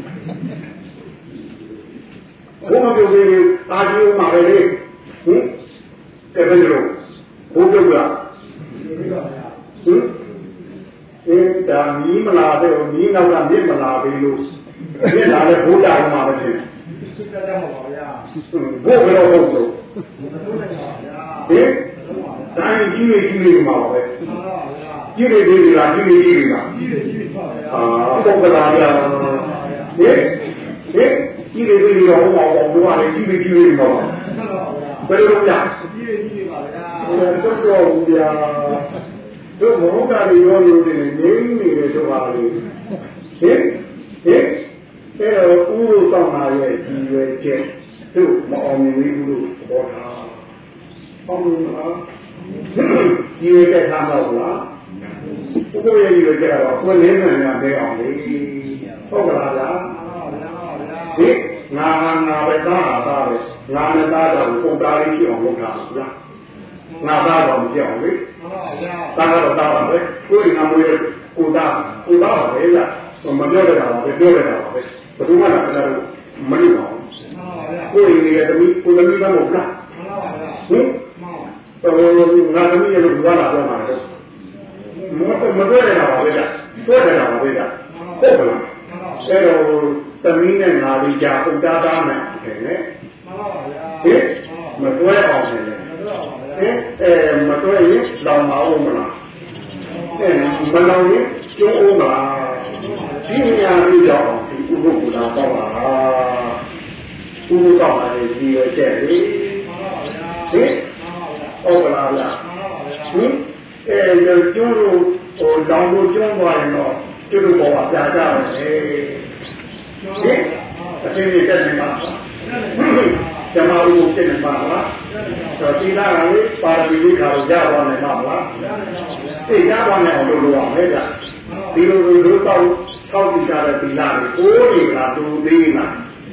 ဘုမပြောပြီးအားကြီးမှာပဲလေဟင်တဲ့ဘယ်လိုဘုပြောလားဟင်ဒါမီးမလာတဲ့မီးနောက်ကမြင့်မလာပြီလို့မြင့်လာတဲ့ဘုရားမှာပဲဖြစ်စိတ်ကြမှာပါဗျာဘုဘယ်လိုဟုတ်လို့ဟင်တိုင်းကြီးမှာပါပဲကြီးနေပြီလားကြီးနေပြီလားအာတော့ကလာဗျာဟင်ကြီးလေးလေးရောဟောဘုရားလည်းကြီးလေးကြီးလေးတော့ဘယ်လိုလဲကြီးလေးကြီးပါဗျာတော့တော့ဗျာတို့ဘုရားတွေရောလို့နေနေနေတဲ့တို့ပါလေဟင်အဲ့တော့ဥရုတောင်းလာရဲ့ဒီရွယ်ချက်တို့မအောင်မြင်ဘူးလို့ပြောတာအောင်မြင်လားဒီရွယ်ချက်ထားတော့လားဘုရားရဲ့ရွယ်ချက်ကတော့ကိုယ်လေးမှန်ရမဲအောင်လေဟုတ်ကလားဗျာဟင်ငါပဲသားပဲငါနဲ့သားတော့ပုံသားလေးဖြစ်အောင်လုပ်တာဗျာငါသားတော့မပြောင်းလေသားကတော့သားပါပဲကိုယ်ငါမွေးကိုသားပါပဲဗျာမပြောရတာပါပဲပြောရတာပါပဲဘယ်သူမှလည်းအဲ့ဒါမလုပ်ပါဘူးကိုယ်နေရတဲ့ကိုယ်သမီးကမဟုတ်လားဟင်ငါသမီးရဲ့လူကလာတော့မှာလေမပြောရတာပါပဲဗျာပြောရတာပါပဲဗျာဟုတ်ကလားအဲ့တော့သမီးနဲ့ငါလေးကြာပုံသားသားမယ်တဲ့နဲ့ဟင်မတွဲအောင်တယ်ဟင်မတွဲရင်လောင်မအောင်မလားမလောင်ရင်ကျုံးအောင်မလားဒီညာပြီးတော့ဒီဥပုပ်ကတောင်းပါဥပုပ်တောင်းပါလေဒီရဲ့တဲ့လေဟင်ဟုတ်ကလားဗျာဟင်ကျုံးလို့ဟိုလောင်လို့ကျုံးသွားရင်တော့ကျုပ်တို့ဘောကပြာကြတယ်ဟင်အချင်းကြီးတက်နေမှာဇမားဦးတက်နေမှာလားတော့ဒီလားလေပါရမီလေးခါကိုရသွားနိုင်မှာလားသိရသွားနိုင်အောင်လုပ်အောင်လေဗျာဒီလိုတို့တော့ထောက်ကြည့်ကြတဲ့ဒီလားကိုကိုတွေကဒူသေးလား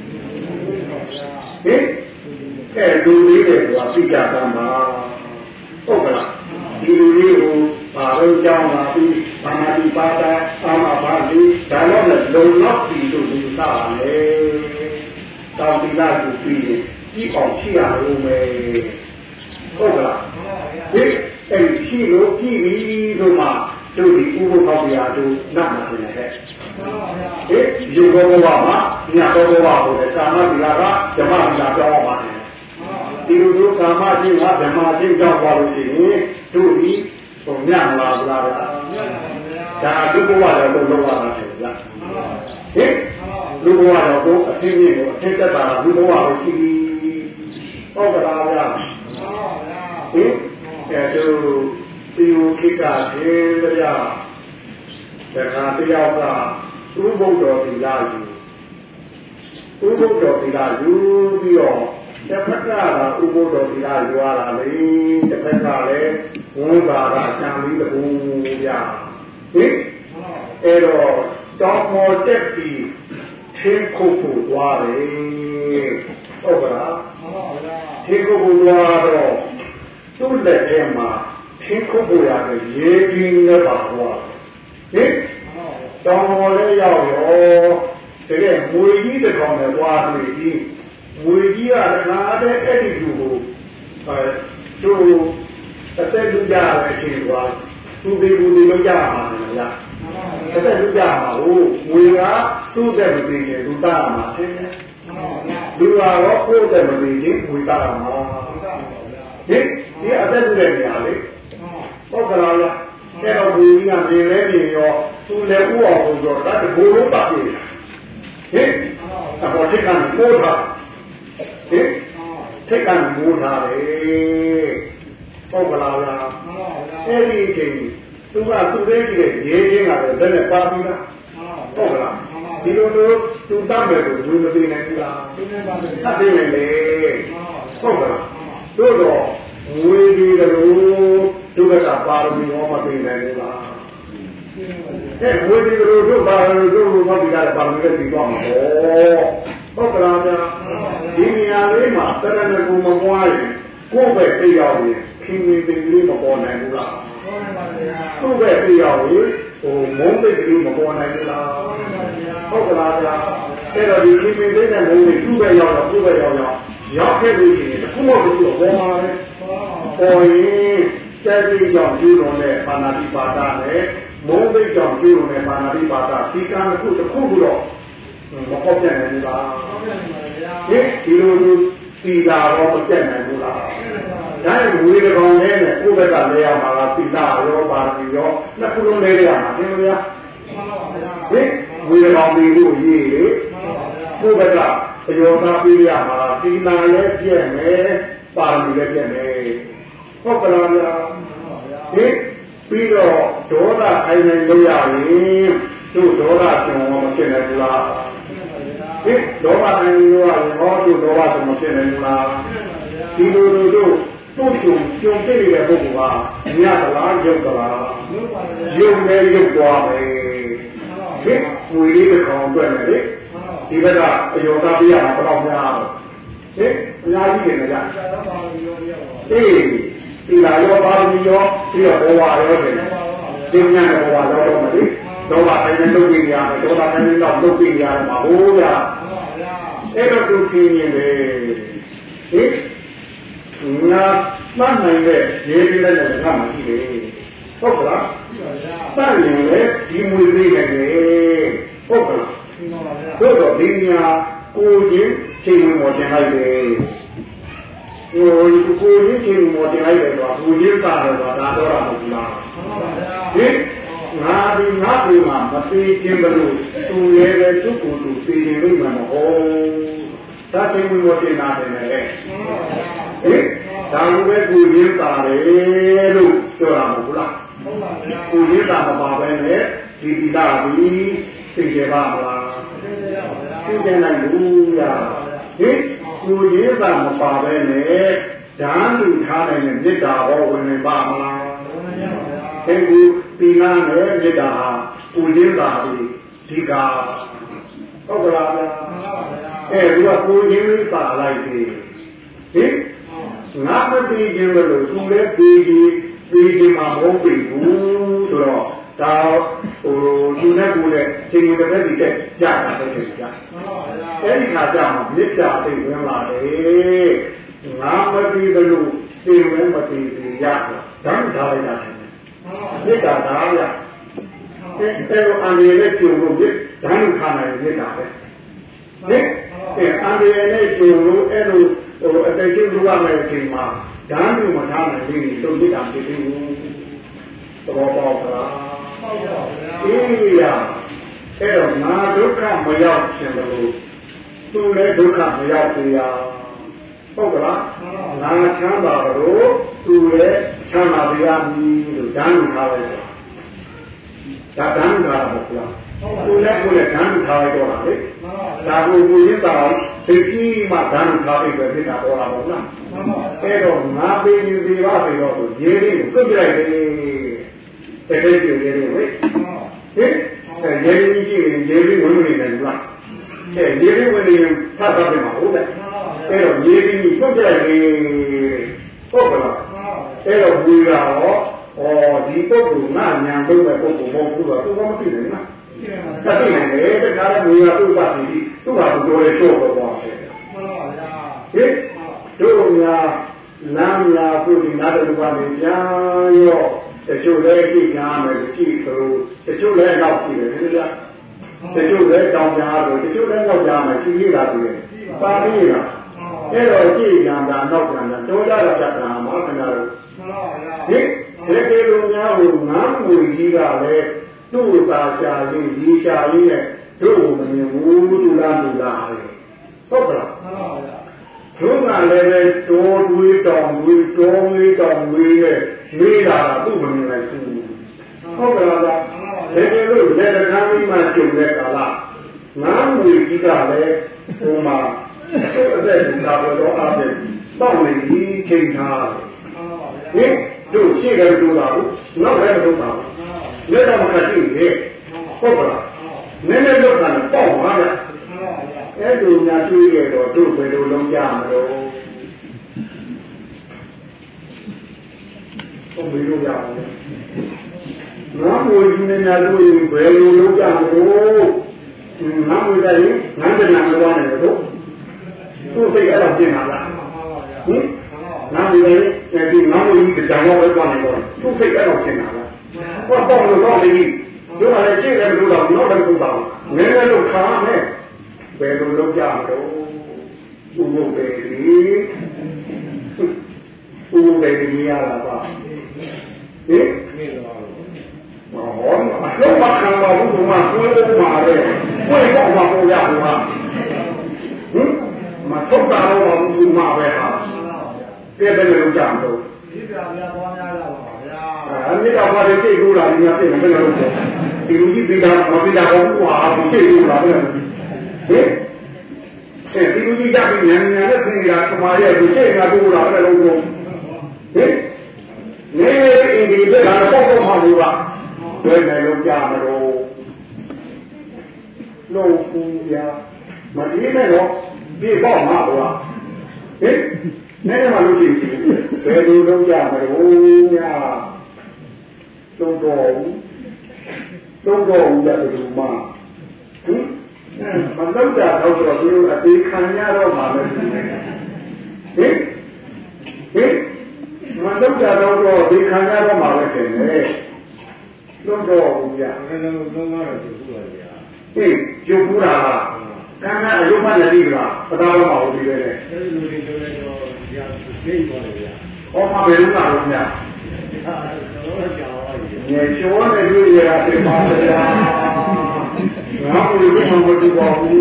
ဟင်ဒူသေးတယ်ကွာသိကြတာမှာဟုတ်ကလားဒီလိုလေးကိုဘာလို့ကြောင်းလာပြီးဘာမှဒီပါတာအာမဘာလေးဒါတော့လည်းလုံလောက်ပြီးလို့ဒီသားလေတောင်းဒီလားကိုပြီးကြီးအောင်ရှိရလို့မယ်ဟုတ်ကလားဒီအဲ့ရှိလို့ကြည့်ပြီးလို့မှတို့ဒီဥပုပ်ပေါက်ပြာတို့နတ်မှာနေတယ်ဟဲ့ဒီဘောဘောမှာညဘောဘောဟိုကာမဒီလာကဓမ္မဒီလာပြောင်းပါတယ်ဒီလိုတို့ကာမချင်းကဓမ္မချင်းကြောက်ပါလို့ရှိရင်တို့ဒီဟိုညံလာလားဗျာဒါဒုက္ခဝါတော့လုံးဝတာတယ်ဗျာဟင်လူဘဝတော့ကိုအသိဉာဏ်ကိုအသိသက်တာလူဘဝကိုရှိပြီးဟုတ်ကလားဗျာဟင်တို့ဒီလိုခိကသေးဗျာတခါတယောက်ကဥပုပ်တော်ဒီလာယူဥပုပ်တော်ဒီလာယူပြီးတော့တစ်ဖက်ကဥပုပ်တော်ဒီလာယူရတာလေတစ်ဖက်ကလည်းဝန်တာကအချမ်းလေးတကူဗျာဟင်အဲ့တော့တောင်းမောတက်ပြီးသင်္ခုဖို့သွားတယ်ဟုတ်ကလားသင်္ခုဖို့သွားတော့သူ့လက်ထဲမှာသင်္ခုဖို့ရတယ်ရေပြင်းနဲ့ပါသွားဟင်တောင်းမောလည်းရောက်ရောတကယ်မွေကြီးတစ်ကောင်နဲ့သွားတွေ့ပြီးမွေကြီးကလည်းတဲ့အဲ့ဒီလူကိုသူအသက်လူကြရတဲ့အချိန်ကသူဒီလူတွေလောက်ကြမှာလားအသက်လူကြမှာဟုတ်မွေကသူ့တဲ့မသိရင်လူသားမှာသင်တယ်လူကတော့ကိုယ်တဲ့မသိရင်မွေသားမှာဟင်ဒီအသက်လူတဲ့နေရာလေဟုတ်ကလားအဲ့တော့မွေကြီးကမြင်လဲမြင်ရောသူလည်းဥအောင်ဆိုတော့ဒါတဘူလုံးပါပြီဟင်အပေါ်ထိတ်ကမိုးထားဟင်ထိတ်ကမိုးထားတယ်ဟုတ်ကလားအဲ့ဒီအချိန်သူကသူ့ရဲ့ရေချင်းကလည်းဘယ်နဲ့ပါပြီလားဟုတ်ကလားဒီလိုသူတတ်မယ်လို့ဘူးမသိနိုင်ဘူးလားသိနေပါဘူးသိနေလေဟုတ်ကလားတို့တော့ငွေဒီလိုဒုက္ခပါရမီဟောမသိနိုင်ဘူးလားအဲ့ဝိဒီလိုတို့ပါလို့တို့ဘာဒီကလည်းပါလို့ပြီးသွားမှာဟုတ်ကလားဗျာဒီနေရာလေးမှာတရဏဂုံမပွားရင်ကိုယ့်ပဲသိရောက်ရင်ခင်မင်းပင်လေးမပေါ်နိုင်ဘူးလားပေါ်နိုင်ပါဗျာသူ့ပဲသိရောက်ရင်ဟိုမုန်းသိကလေးမပေါ်နိုင်ဘူးလားဟုတ်ကလားဗျာအဲ့တော့ဒီခင်မင်းလေးနဲ့မုန်းသိသူ့ပဲရောက်တော့သူ့ပဲရောက်ခဲ့လို့ရှိရင်တစ်ခုမှမဖြစ်တော့ပေါ်မှာလေပေါ်ရင်စက်ပြီးကြောင့်ကျူးတော်နဲ့ပါဏာတိပါဒနဲ့မုန်းသိကြောင့်ကျူးတော်နဲ့ပါဏာတိပါဒဒီကံတစ်ခုတော့မပေါက်ပြန်နိုင်ဘူးလားပေါက်ပြန်နိုင်ပါဗျာဒီလိုစီတာတော့မပြတ်နိုင်ဘူးလားဒါနဲ့ဝေဒကောင်နဲ့ကိုယ့်ဘက်ကလဲရမှာလားစီတာရောပါဏာတိရောနှစ်ခုလုံးလဲရမှာသင်ဗျာဟင်ဝေဒကောင်ပြီးလို့ရေးလေကိုယ့်ဘက်ကအယောသားပြရမှာဒီနာလည်းပြည့်မယ်ပါရမီလည်းပြည့်မယ်ဟုတ်ကလားဗျာဒီပြီးတော့ဒေါသအိုင်နေလို့ရရင်သူ့ဒေါသကျွန်တော်မဖြစ်နိုင်ဘူးလားဒီဒေါသအိုင်နေလို့ရရင်ဟောသူ့ဒေါသမဖြစ်နိုင်ဘူးလားဒီလိုတို့သူ့ကျုံပြည့်နေတဲ့ပုဂ္ဂိုလ်ကညသလားရုပ်သလားရုပ်နဲ့ရုပ်သွားမယ်ဒီဝီလေးတစ်ခေါင်တွေ့မယ်လေဒီဘက်ကအယောသားပြရမှာဘယ်တော့များတော့ဟင်အများကြီးနေကြအေးဒီလာရောပါမီရောပြီးတော့ဘောဝါရောတယ်ဒီညံဘောဝါရောတော့မလေးတော့ပါတိုင်းနဲ့လုပ်ပြရတယ်တော့ပါတိုင်းနဲ့တော့လုပ်ပြရတယ်မှာဟိုးဗျာအဲ့တော့သူပြင်းနေတယ်ဟင်ငါမှတ်နိုင်တဲ့ရေးပြတဲ့လည်းငါမှရှိတယ်ဟုတ်ကလားစရင်လေဒီမွေသေးတယ်ဟုတ်ကလားတို့တော့ဒီညာကိုချင်းချိန်ဝင်ပေါ်တင်လိုက်တယ်ကိုချင်းချိန်ဝင်ပေါ်တင်လိုက်တယ်တော့ကိုချင်းပါတယ်တော့ဒါတော့မဟုတ်လားဟင်ငါဒီငါ့ဒီမှာမသေးခြင်းလို့သူလည်းပဲသူ့ကိုယ်သူသိရင်လို့မှမဟုတ်ဒါချိန်ဝင်ပေါ်တင်တာတယ်လေဟင်ဒါလိုပဲကိုချင်းပါတယ်လို့ပြောတာမဟုတ်လားကိုချင်းတာမပါပဲနဲ့ဒီတိတာပြီးသိကြပါမလားသိကြနိုင်ဘူးရဟင်ကိုချင်းတာမပါပဲနဲ့ဓာတ်လူထားနိုင်တဲ့မေတ္တာဟောဝင်နေပါမလားအဲဒီဒီနာနဲ့မေတ္တာဟာကိုချင်းတာပြီးဒီကဟုတ်ကလားအဲဒီကကိုချင်းပါလိုက်သေးဟင်ငါမသိခြင်းလို့သူလည်းပြီးခြင်းမှာမဟုတ်ဘူးဆိုတော့ဒါဟိုသူနဲ့ကိုယ်နဲ့ချိန်ရတဲ့ဒီတက်ကြတာပဲချိန်ကြအဲဒီခါကျမှမေတ္တာသိဝင်လာတယ်ငါမသိတယ်လို့သိဝင်မသိဘူးရတာဒါမှထားလိုက်တာမေတ္တာဒါရအဲလိုအန္တရာယ်နဲ့ကြုံလို့ဒါမှခါနိုင်မေတ္တာပဲဟင်အန္တရာယ်နဲ့ကြုံလို့အဲလိုဟိုအတိတ်ကလူရမယ်အချိန်မှာဓာတ်မျိုးမထားနိုင်ဘူးလို့သိတာဖြစ်ဘူးတော်ပေါက်လားဟုတ်ပါဘူးအေးရအဲ့တော့ငါဒုက္ခမရောက်ခြင်းလို့သူလည်းဒုက္ခမရောက်သေးရဟုတ်ကလားငါချမ်းသာလို့သူလည်းချမ်းသာပြရမည်လို့ဓာတ်မျိုးထားလိုက်တာဒါဓာတ်မျိုးထားတာမဟုတ်လားသူလည်းကိုယ်လည်းဓာတ်မျိုးထားလိုက်တော့တာလေဒါကိုကိုရင်းတာသိကြီးမှဓာတ်ထားပြီးပဲဖြစ်တာပေါ်လာပါလားအဲ့တော့ငါပေးယူသေးပါပြီတော့ရေလေးကိုပြုတ်ပြလိုက်တယ်တဲ့တဲ့ပြည့်ရေလေးဝိဟင်ရေလေးကြီးရေလေးဝင်နေတယ်လားတဲ့ရေလေးဝင်နေရင်သတ်သွားတယ်မှာဟုတ်တယ်အဲ့တော့ရေလေးကြီးပြုတ်ပြလိုက်တယ်ဟုတ်ကလားအဲ့တော့ဘူရာရောဒီပုဂ္ဂိုလ်ငါညာဘုရားပုဂ္ဂိုလ်မဟုတ်ဘူးတော့သူကမသိနိုင်လားတတ်နိုင်တယ်တခါလည်းဘူရာသူ့ပါပြီသူ့ဟာသူတော်လေးချိုးပေါ်သွားတယ်ဟင်တို့များလမ်းများပြုပြီးနားတူပါနေပြန်ရောတချို့လည်းကြည့်ကြမယ်ကြည့်ဆိုတချို့လည်းတော့ကြည့်တယ်ခင်ဗျာတချို့လည်းတောင်းကြတယ်တချို့လည်းတော့ကြမယ်ကြည့်ရတာတူတယ်ပါဠိကအဲ့တော့ကြည့်ကြတာတော့ကြတာတော်ကြတာပြတာမှာခင်ဗျာတို့ဟင်ဒီလိုများကိုငါ့ငွေကြီးကလည်းသူ့သာရှာလေးဒီရှာလေးနဲ့တို့မမြင်ဘူးသူလားဟုတ်ကလားတို့ကလည်းပဲတော်တွေးတောင်တွေးတော်ဝေးတောင်ဝေးနဲ့လေးတာသူ့မမြင်နိုင်ဘူးဟုတ်ကလားတကယ်လို့လက်တကားမိမှကျုံတဲ့ကာလငါ့ငွေကြီးကလည်းဟိုမှာအသက်သာပေါ်တော့အားဖြင့်တောက်နေပြီးချိန်ထားဟင်တို့ရှိတယ်တို့ပါဘူးနောက်လည်းမလုပ်ပါဘူးလက်တော့မခတ်ကြည့်လေဟုတ်ကလားနည်းနည်းလောက်တာပေါ့ပါလားအဲ့လိုများတွေးရတော့တို့ဘယ်လိုလုံးကြမလို့ဟုတ်ပြီလို့ရအောင်ငါ့ဘုရားနဲ့များတွေးဘယ်လိုလုံးကြမလို့ငါ့ဘုရားရင်ငါ့တရားမလို့ရတယ်တို့သူ့စိတ်အဲ့ဒါပြင်လာလားဟင်ငါ့ဘုရားရင်ဒီငါ့ဘုရားကကြောင်တော့ပြောနေတော့သူ့စိတ်အဲ့ဒါပြင်လာလားဟောတော့လို့ဒီတို့ကလည်းကြည့်တယ်လို့တော့တော့လည်းဘူးတော့နည်းနည်းလို့ခါနဲ့ဘယ်လိုလုပ်ကြမလို့ဥပုပ်ပဲလေဥပုပ်ပဲကြီးရတာပါဟင်ဟောလုံးဝခံပါဘူးကကိုယ်လုံးမှာလေကိုယ်တော့မပေါ်ရဘူးဟာဟင်ထုတ်တာတော့ဘုမာပဲဟာပြည့်တယ်လို့ကြောက်တော့
ဒီကဗျာပေါ်များလာပါဗျာ
အဲ့ဒါဘာလို့သိလို့လားဒီမှာပြည့်တယ်ဘယ်လိုလုပ်လဲဒီလူကြီးပြီးတာမပြီးတာတော့ဟွာသိလို့လားဘယ်လိုဟဲ့ဒီလူကြီးကြပြီးညံညံနဲ့ပြင်နေတာကမာရဲ့ဒီစိတ်ငါတို့လားဘယ်လိုလုပ်ဟဲ့နေအင်းဒီကလာတော့မှာလို့ပါဘယ်နဲ့လုံးကြမလို့လုံးပူရမဒီနဲ့တော့ပြေပေါ့မှာပေါ့ဟဲ့နဲ့မှလို့ရှိရင်ဘယ်လိုလုံးကြမလို့ညာလုံးတော့ရတယ်ဒီမှာဟင်မလုံးကြတော့သူတို့အသေးခံရတော့မှာပဲဟင်မလုံးကြတော့ဒီခံရတော့မှာပဲတယ်လုံးတော့ဘူးညာ
လုံးတော့ကျုပ်ဘူးဗျာ
ဟင်ကျုပ်ဘူးလားကံကအယုမလည်းဒီကလားပတာတော့မဟုတ်သေးပဲလေ
အဲဒီလိုတွေတော့ဗျာသိပါလေဗျာ
ဟောမှာဘယ်လိုလာလို့ညာ
တော့ကြောက်ပါ့
ညချိုးနေတွေ့ရတာပြန်ပါဗျာငါ့ကိုလည်းမဟုတ်ဘူးပေါ့ဟင်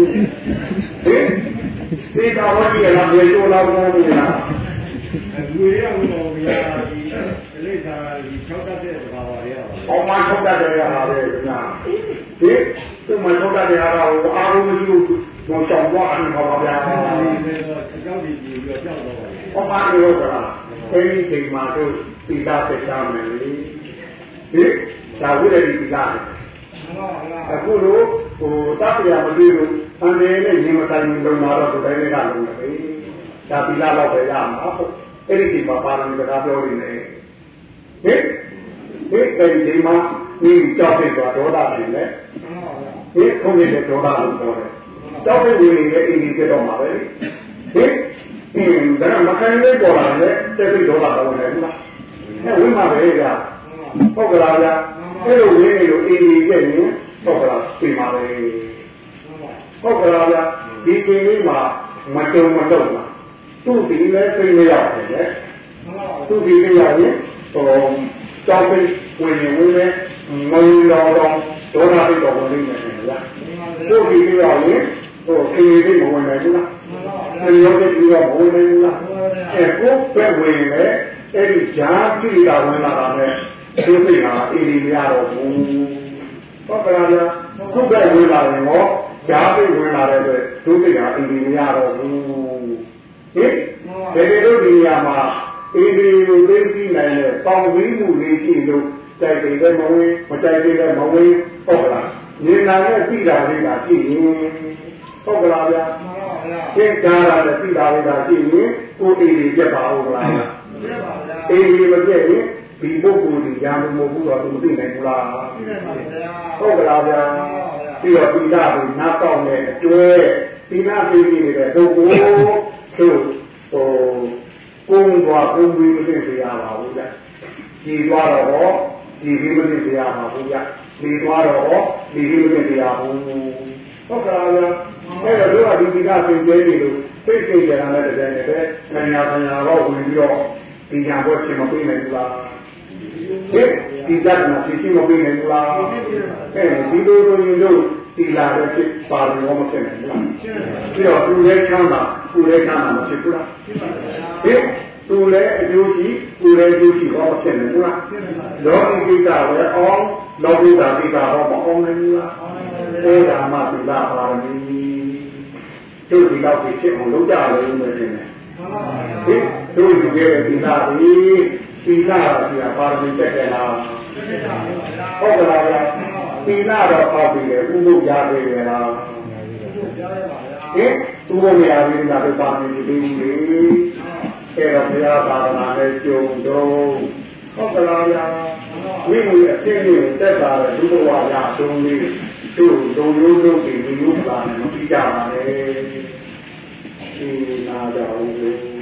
ဒီကဝတိရလာပြေချိုးလာလို့ညာ
လူရအောင်တော့ဗျာဒီလိမ့်သာဒီ၆တတ်တဲ့ဘာပါရပါ
အောင်မ၆တတ်တဲ့ဟာပဲခင်ဗျာဒီသူ့မ၆တတ်တဲ့ဟာကိုအားလုံးမရှိဘူးတော့ရှောင်သွားတယ်ပါဗျာ
ဒီတော့အကြောင်းဒီပြီးတော့ကြောက်တော့ပါ
အောင်မရောကအဲဒီချိန်မှာတို့ပိတာဆက်ချမယ်လေဒီသာဝိရတိပိတာအခုလိုတပ်ပြမတွေ့လို့အန်တယ်နဲ့ညီမတိုင်လုံးလာတော့ဒီတိုင်းလေးကလုံးတယ်ဒါပိတာတော့ပဲရမှာအဲ့ဒီချိန်မှာပါရမီစကားပြောနေတယ်ဟင်အဲဒီချိန်မှာဒီကြောက်တဲ့ဒေါသဖြစ်နေဟင်ခုံးနေတဲ့ဒေါသလို့ပြောတယ်ကြောက်တဲ့ဝင်နေတဲ့အိမ်ကြီးပြတော့မှာပဲဟင်ဒါကမခံနိုင်ပေါ်လာတယ်တဲ့ပြီးဒေါသတော့နေဘူးလားအဲဝင်မှာပဲကြာဟုတ်ကလားဗျာအဲ့လိုဝင်နေလို့အိမ်ကြီးပြနေဟုတ်ကလားပြင်ပါပဲဟုတ်ကလားဗျာဒီချိန်လေးမှာမတုံလားသူ့ဒီလည်းသိမရောက်တယ်လေသူ့ဒီသိရောက်ရင်ကြောက်ပြီးဝင်နေဝင်နေငုံတော်ဒေါသပြီးတော့ဝင်နေတယ်ဗျာသူ့ဒီသိရောက်ရင်ခေခေမဝင်နိုင်ဘူးလားသေရောတဲ့ဒီကမဝင်နိုင်ဘူးလားကိုပဲဝင်လေအဲ့ဒီဈာတိတာဝင်လာတာနဲ့သူ့သိတာအေးမရတော့ဘူးဟုတ်ကဲ့ဗျာခုပဲဝင်လာရင်တော့ဈာတိဝင်လာတဲ့အတွက်သူ့သိတာအေးမရတော့ဘူးဟင်ဒီလိုဒီနေရာမှာအေးဒီကိုသိသိနိုင်တဲ့ပေါင်းဝင်းမှုလေးရှိလို့တိုက်တယ်လည်းမဝင်မတိုက်တယ်လည်းမဝင်ဟုတ်ကလားဉာဏ်နဲ့သိတာလေးကရှိရင်ဟုတ်ကလားဗျာသင်္ကာရနဲ့သိတာလေးကရှိရင်ကိုယ်အေးပြတ်ပါဦးလားပြတ်ပါဗျာအေးမပြတ်ရင်ဒီပုဂ္ဂိုလ်ကြီးညာမဟုတ်ဘူးတော့သူသိနိုင်ဘူးလားသိနိုင်ပါဗျာဟုတ်ကလားဗျာပြီးတော့သီလကိုနားပေါက်နဲ့အတွဲသီလသိနေတဲ့ပုဂ္ဂိုလ်တို့ကုန်းသွားကုန်းပြီးမသိစေရပါဘူးဗျကြည်သွားတော့ကြည်ပြီးမသိစေရပါဘူးဗျဒီသွားတော့ကြည်ပြီးမသိစေရဘူးဟုတ်ကလားဗျာအဲ့တော့တို့ကဒီသီလသိကျဲနေလို့သိကြရတာလည်းတကယ်ပဲဆရာတော့ဝင်ပြီးတော့ဒီညာဘက်ရှင်မပြေးနိုင်ဘူးလားဒီကနေ့ဖြစ်မပြေးနိုင်ဘူးလားအဲဒီလိုလိုရင်တို့ဒီလာတဲ့ဖြစ်ပါလို့မဖြစ်နိုင်ဘူးလားပြီးတော့သူလည်းချမ်းသာသူလည်းချမ်းသာမဖြစ်ဘူးလားသူလည်းအကျိုးရှိသူလည်းအကျိုးရှိတော့ဖြစ်နေဘူးလားလောကီကိစ္စပဲအောင်လောကုတ္တကိစ္စတော့မအောင်နိုင်ဘူးလားအဲဒါမှသီလပါရမီတို့ဒီလောက်ဖြစ်အောင်လုပ်ကြလို့မယ်ရှင်တို့ယူခဲ့တဲ့သီလကြီးသီလကပါရမီတက်တယ်လားဟုတ်ကဲ့ဗျာသီလတော့ပေါက်ပြီလေဥပုသ်ရပြီလေလားဟင်သူ့ဘုရားရင်းတာတော့ပါနေပြီလေအဲ့တော့ဘုရားသာသနာနဲ့ကြုံတော့ဟုတ်ကဲ့ဗျာဝိနည်းအသိဉာဏ်တက်တာတဲ့ဒုဘဝရသုံးလေးတို့လုံလုံးလုံးပြီးလူလူပါနဲ့မပြီးကြပါနဲ့ဒီနာကြောင့်